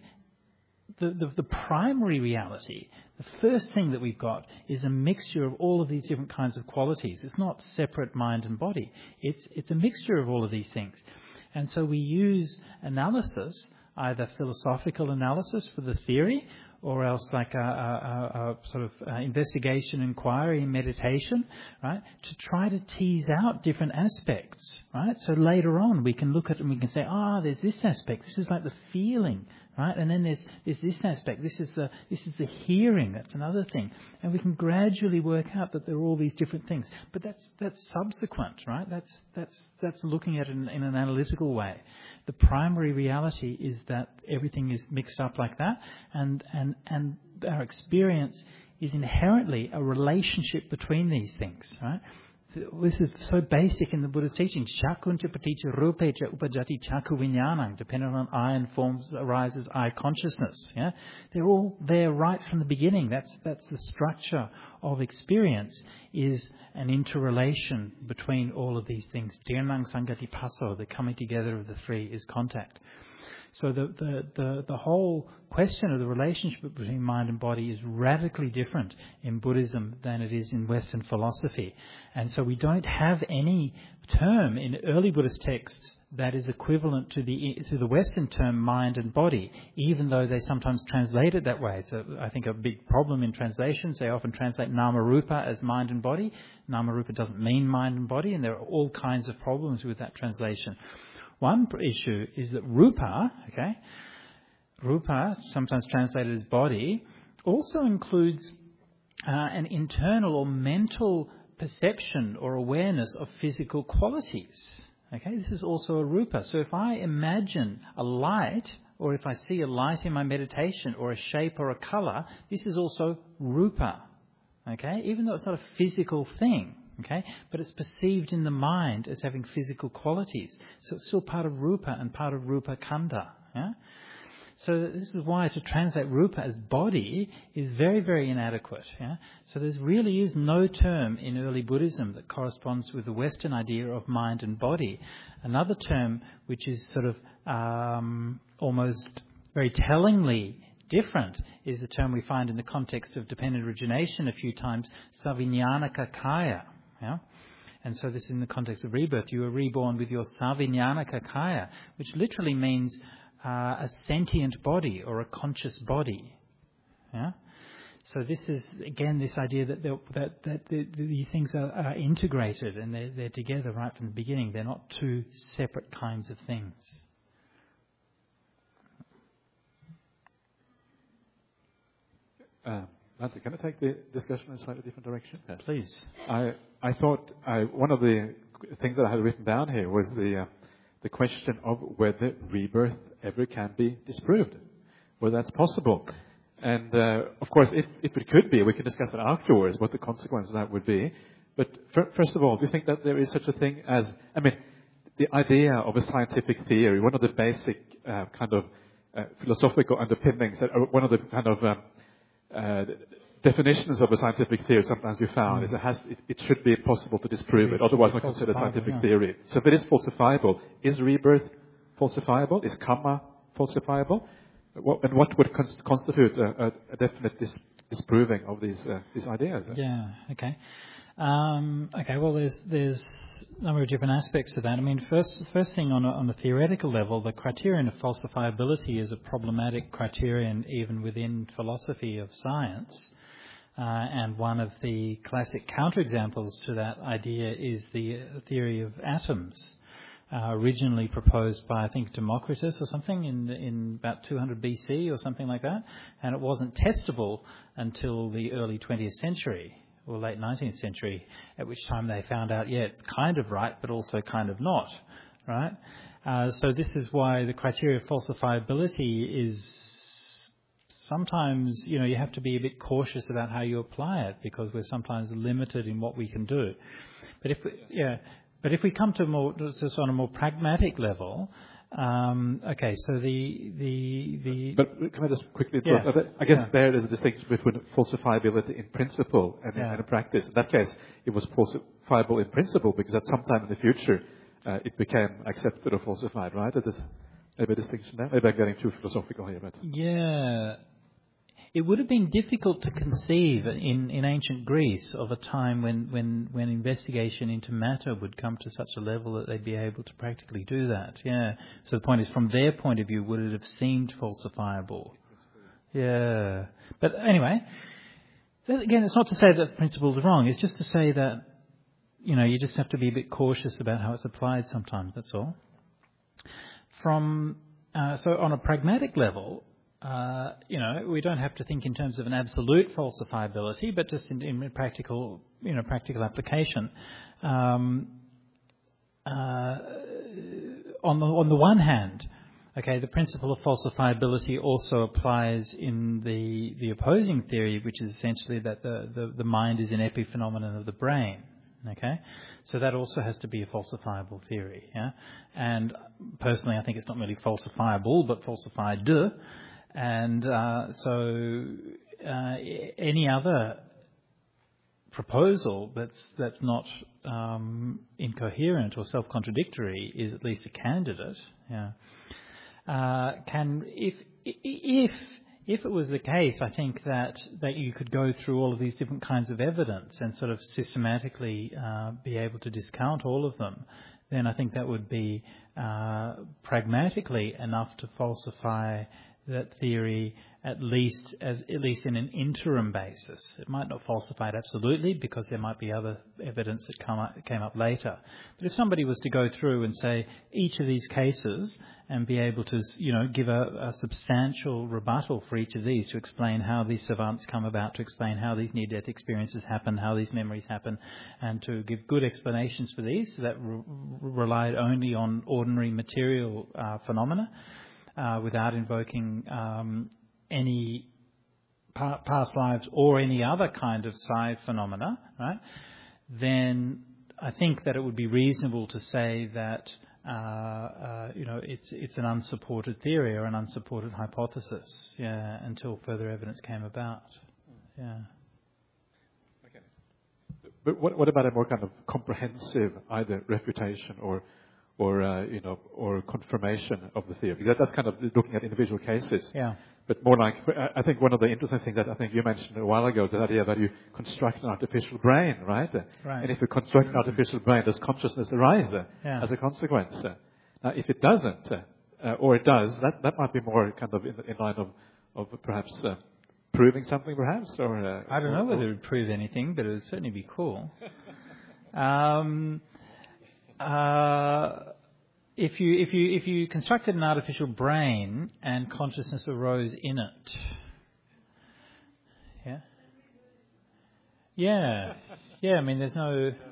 the primary reality, the first thing that we've got is a mixture of all of these different kinds of qualities. It's not separate mind and body. It's a mixture of all of these things. And so we use analysis, either philosophical analysis for the theory, or else like a sort of investigation, inquiry, meditation, right, to try to tease out different aspects, right? So later on we can look at it and we can say, there's this aspect. This is like the feeling, right? And then there's this aspect. This is the hearing. That's another thing. And we can gradually work out that there are all these different things. But that's subsequent, right? That's looking at it in an analytical way. The primary reality is that everything is mixed up like that, and our experience is inherently a relationship between these things, right? This is so basic in the Buddha's teachings. Chakunta paticca rupecha upajati chaku vinyanam. Depending on eye and forms arises eye consciousness. Yeah, they're all there right from the beginning. That's the structure of experience, is an interrelation between all of these things. Tirnang sangati paso, the coming together of the three, is contact. So the whole question of the relationship between mind and body is radically different in Buddhism than it is in Western philosophy. And so we don't have any term in early Buddhist texts that is equivalent to the Western term mind and body, even though they sometimes translate it that way. So I think a big problem in translations, they often translate nama-rupa as mind and body. Nama-rupa doesn't mean mind and body, and there are all kinds of problems with that translation. One issue is that rupa, sometimes translated as body, also includes an internal or mental perception or awareness of physical qualities. Okay, this is also a rupa. So if I imagine a light, or if I see a light in my meditation, or a shape or a colour, this is also rupa. Okay, even though it's not a physical thing. Okay, but it's perceived in the mind as having physical qualities. So it's still part of rupa and part of rupa kanda. Yeah? So this is why to translate rupa as body is very, very inadequate. Yeah? So there really is no term in early Buddhism that corresponds with the Western idea of mind and body. Another term which is sort of almost very tellingly different is the term we find in the context of dependent origination a few times, saviññānika kaya. Yeah? And so this is in the context of rebirth. You are reborn with your saviññānika kaya, which literally means a sentient body or a conscious body. Yeah? So this is, again, this idea that these things are integrated and they're together right from the beginning. They're not two separate kinds of things. Bhante, can I take the discussion in a slightly different direction? Please. I thought one of the things that I had written down here was the question of whether rebirth ever can be disproved, whether that's possible. And of course, if it could be, we can discuss it afterwards, what the consequence of that would be. But first of all, do you think that there is such a thing as, the idea of a scientific theory, one of the basic kind of philosophical underpinnings, one of the kind of definitions of a scientific theory sometimes you found is it should be possible to disprove it, otherwise not considered scientific theory. So if it is falsifiable, is rebirth falsifiable? Is karma falsifiable? And what would constitute a definite disproving of these ideas? Yeah, okay. Well, there's a number of different aspects to that. First thing on a theoretical level, the criterion of falsifiability is a problematic criterion even within philosophy of science. And one of the classic counterexamples to that idea is the theory of atoms, originally proposed by, I think, Democritus or something in about 200 BC or something like that. And it wasn't testable until the early 20th century or late 19th century, at which time they found out, it's kind of right, but also kind of not, right? So this is why the criteria of falsifiability is sometimes, you have to be a bit cautious about how you apply it because we're sometimes limited in what we can do. But if we come to just on a more pragmatic level, so the. But can I just quickly throw? I guess there is a distinction between falsifiability in principle and in practice. In that case, it was falsifiable in principle because at some time in the future it became accepted or falsified, right? There's maybe a distinction there. Maybe I'm getting too philosophical here, but it would have been difficult to conceive in ancient Greece of a time when investigation into matter would come to such a level that they'd be able to practically do that. Yeah. So the point is, from their point of view, would it have seemed falsifiable? Yeah. But anyway, again, it's not to say that the principles are wrong. It's just to say that, you just have to be a bit cautious about how it's applied sometimes. That's all. So on a pragmatic level, we don't have to think in terms of an absolute falsifiability, but just in practical application. On the one hand, the principle of falsifiability also applies in the opposing theory, which is essentially that the mind is an epiphenomenon of the brain. Okay, so that also has to be a falsifiable theory. Yeah, and personally, I think it's not really falsifiable, but falsified. And so any other proposal that's not incoherent or self-contradictory is at least a candidate. Yeah. If it was the case, I think that you could go through all of these different kinds of evidence and sort of systematically be able to discount all of them, then I think that would be pragmatically enough to falsify that theory at least in an interim basis. It might not falsify it absolutely because there might be other evidence that came up later. But if somebody was to go through and say each of these cases and be able to, give a substantial rebuttal for each of these to explain how these savants come about, to explain how these near-death experiences happen, how these memories happen, and to give good explanations for these that relied only on ordinary material phenomena without invoking any past lives or any other kind of psi phenomena, right? Then I think that it would be reasonable to say that it's an unsupported theory or an unsupported hypothesis, until further evidence came about. Yeah. Okay. But what about a more kind of comprehensive either refutation or confirmation of the theory? Because that's kind of looking at individual cases. Yeah. But more like, I think one of the interesting things that I think you mentioned a while ago is the idea that you construct an artificial brain, right? Right. And if you construct an artificial brain, does consciousness arise as a consequence? Now, if it doesn't, or it does, that might be more kind of in line of perhaps proving something, perhaps? Or I don't know whether it would prove anything, but it would certainly be cool. If you constructed an artificial brain and consciousness arose in it, yeah. I mean, there's no. Okay.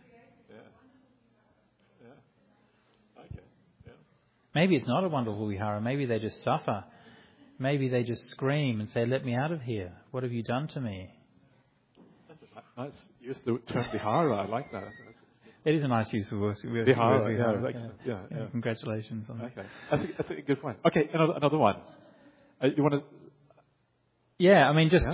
Yeah. Maybe it's not a wonderful vihara. Maybe they just suffer. Maybe they just scream and say, "Let me out of here! What have you done to me?" That's a nice use the term vihara. I like that. It is a nice use of words. Vihara, yeah. Congratulations on that. Okay, that's a good point. Okay, another one. You want to? Yeah, I mean, there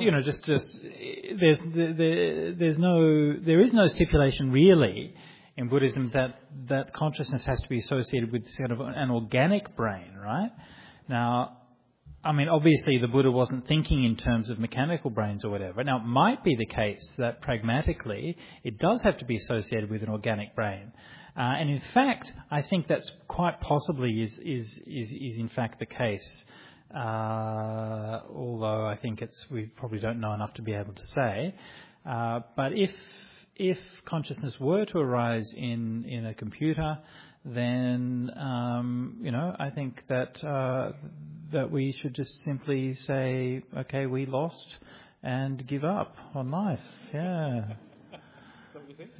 is no stipulation really in Buddhism that consciousness has to be associated with sort of an organic brain, right? Now, I mean, obviously the Buddha wasn't thinking in terms of mechanical brains or whatever. Now, it might be the case that pragmatically it does have to be associated with an organic brain. And in fact, I think that's quite possibly is in fact the case. Although I think we probably don't know enough to be able to say. But if consciousness were to arise in a computer, then I think that we should just simply say, okay, we lost, and give up on life. Yeah. Is that what you think?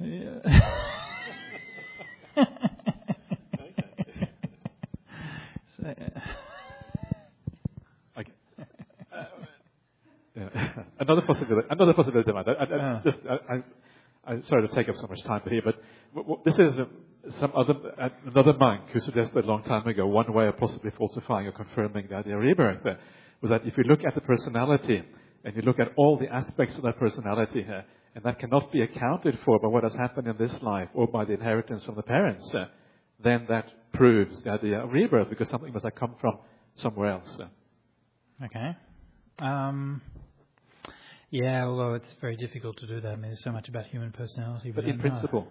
Yeah. Okay. Another possibility. I'm sorry to take up so much time here, but this is another monk who suggested a long time ago one way of possibly falsifying or confirming the idea of rebirth was that if you look at the personality and you look at all the aspects of that personality here, and that cannot be accounted for by what has happened in this life or by the inheritance from the parents, then that proves the idea of rebirth because something must have come from somewhere else. Okay. Yeah, although it's very difficult to do that. I mean, there's so much about human personality. But in principle.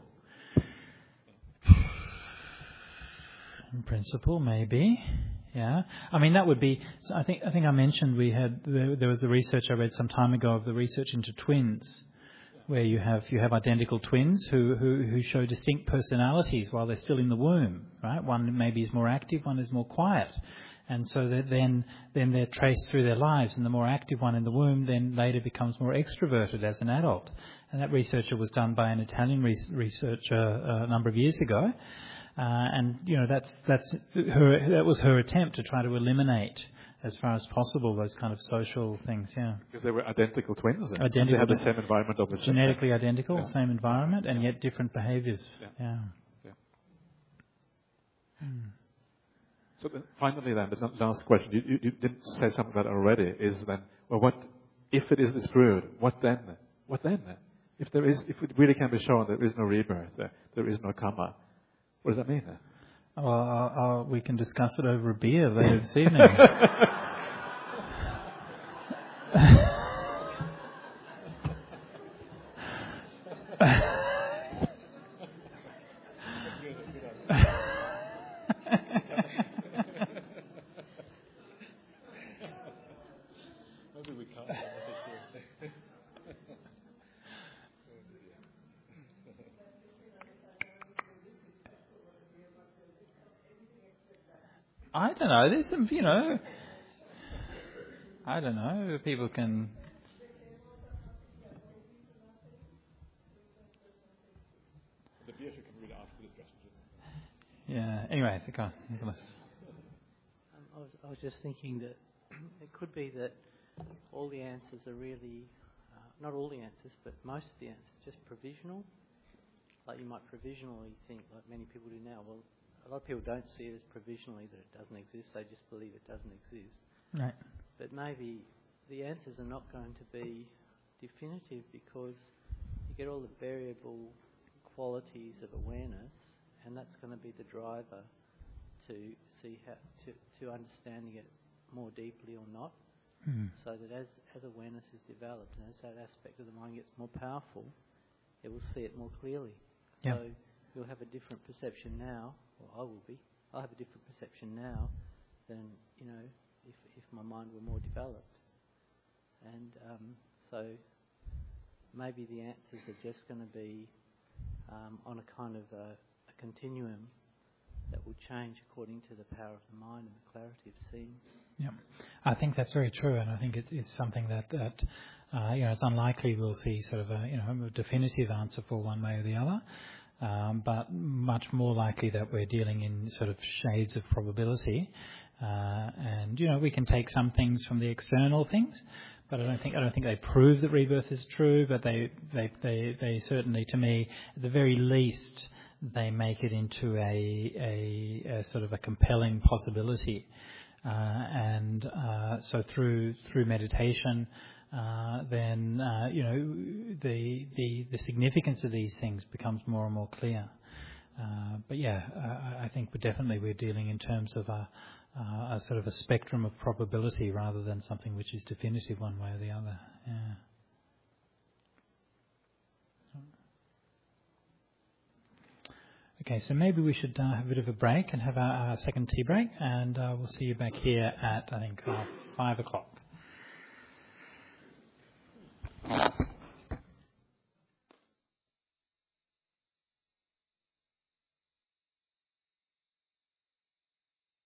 In principle, maybe. Yeah. I mean, that would be. So I think I mentioned there was the research I read some time ago of the research into twins, where you have identical twins who show distinct personalities while they're still in the womb. Right. One maybe is more active, one is more quiet. And so that then they're traced through their lives, and the more active one in the womb then later becomes more extroverted as an adult. And that research was done by an Italian researcher a number of years ago. And that was her attempt to try to eliminate, as far as possible, those kind of social things. Yeah. Because they were identical twins. Identical. They had the same environment, obviously. Genetically identical, same environment, and yet different behaviours. Yeah. So then finally, the last question. You didn't say something about it already. Is then, well, what if it is disproved? What then? What then? If it really can be shown there is no rebirth, there is no karma. What does that mean? Well, we can discuss it over a beer later this evening. I don't know. There's some, I don't know. People can. The beer should come really after the discussion. Yeah. Anyway, go on, Nicholas. I was just thinking that it could be that all the answers are really, not all the answers, but most of the answers just provisional. Like you might provisionally think, like many people do now, well, a lot of people don't see it as provisionally that it doesn't exist, they just believe it doesn't exist. Right. But maybe the answers are not going to be definitive because you get all the variable qualities of awareness, and that's going to be the driver to see how to understanding it more deeply or not. So that as awareness is developed and as that aspect of the mind gets more powerful, it will see it more clearly. Yeah. So you'll have a different perception now, or I'll have a different perception now than, if my mind were more developed. And so maybe the answers are just going to be on a kind of a continuum that will change according to the power of the mind and the clarity of seeing. Yeah, I think that's very true, and I think it's something that it's unlikely we'll see sort of a definitive answer for one way or the other, but much more likely that we're dealing in sort of shades of probability, and we can take some things from the external things, but I don't think they prove that rebirth is true, but they certainly, to me, at the very least, they make it into a sort of a compelling possibility. So through meditation, then the significance of these things becomes more and more clear. But yeah, I think we're dealing in terms of a sort of a spectrum of probability rather than something which is definitive one way or the other. Yeah. Okay, so maybe we should have a bit of a break and have our second tea break, and we'll see you back here at, I think, 5 o'clock.